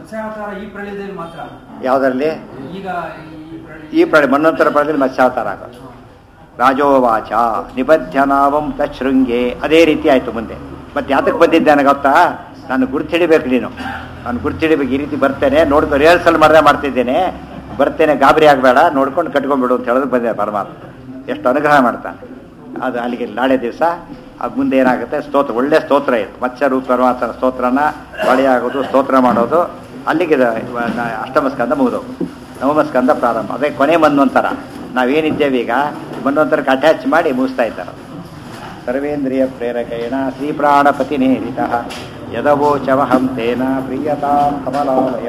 ಯಾವುದರಲ್ಲಿ? ಈ ಪ್ರಳಯ ಮನ್ವಂತರ ಪ್ರಳಯದಲ್ಲಿ ಮತ್ಸ್ಯಾವತಾರ ಆಗೋದು. ರಾಜೋವಾಚ ನಿಬಧ್ಯನಾವಂ ತಶೃಂಗೆ. ಅದೇ ರೀತಿ ಆಯಿತು ಮುಂದೆ. ಮತ್ತೆ ಯಾತಕ್ಕೆ ಬಂದಿದ್ದಾನೆ ಗೊತ್ತಾ? ನಾನು ಗುರುತು ಹಿಡಿಬೇಕು, ನಾನು ಗುರುತು ಹಿಡಿಬೇಕು. ಈ ರೀತಿ ಬರ್ತೇನೆ, ನೋಡ್ಕೊ, ರಿಹರ್ಸಲ್ ಮಾಡ್ತಿದ್ದೇನೆ, ಬರ್ತೇನೆ, ಗಾಬರಿ ಆಗಬೇಡ, ನೋಡ್ಕೊಂಡು ಕಟ್ಕೊಂಡ್ಬಿಡು ಅಂತ ಹೇಳೋದಕ್ಕೆ ಬಂದಿದೆ ಪರಮಾತ್ಮ. ಎಷ್ಟು ಅನುಗ್ರಹ ಮಾಡ್ತಾನೆ. ಅದು ಅಲ್ಲಿಗೆ ನಾಳೆ ದಿವಸ ಅದು ಮುಂದೆ ಏನಾಗುತ್ತೆ? ಸ್ತೋತ್ರ, ಒಳ್ಳೆ ಸ್ತೋತ್ರ ಇದು. ಮತ್ಸ್ಯ ರೂಪ ಪರಮಾತ್ಮನ ಸ್ತೋತ್ರನ ಬಳಿಯಾಗೋದು, ಸ್ತೋತ್ರ ಮಾಡೋದು. ಅಲ್ಲಿಗೆ ಅಷ್ಟಮ ಸ್ಕಂದ ಮುಗಿದೋಗು, ನವಮ ಸ್ಕಂದ ಪ್ರಾರಂಭ. ಅದೇ ಕೊನೆ ಮನ್ವಂತರ. ನಾವೇನಿದ್ದೇವೆ ಈಗ ಮನ್ವಂತರಕ್ಕೆ ಅಟ್ಯಾಚ್ ಮಾಡಿ ಮುಗಿಸ್ತಾ ಇದ್ದಾರೆ. ಸರ್ವೇಂದ್ರಿಯ ಪ್ರೇರಕೇಣ ಶ್ರೀ ಪ್ರಾಣಪತಿ ನೇರಿತ ಯದವೋಚವಹಂ ತೇನ ಪ್ರಿಯತಾಂ ಕಮಲಾಲಯ.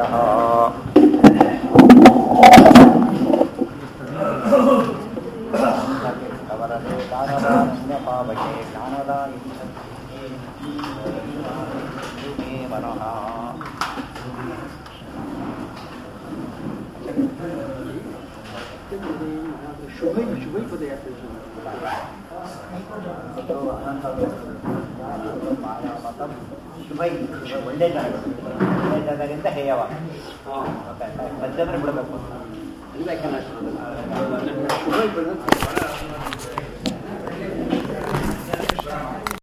ಒಳ್ಳೆ ಜಾಗದಿಂದ ಹೇಯವಾಗ ಮಧ್ಯಂತರ ಬಿಡಬೇಕು.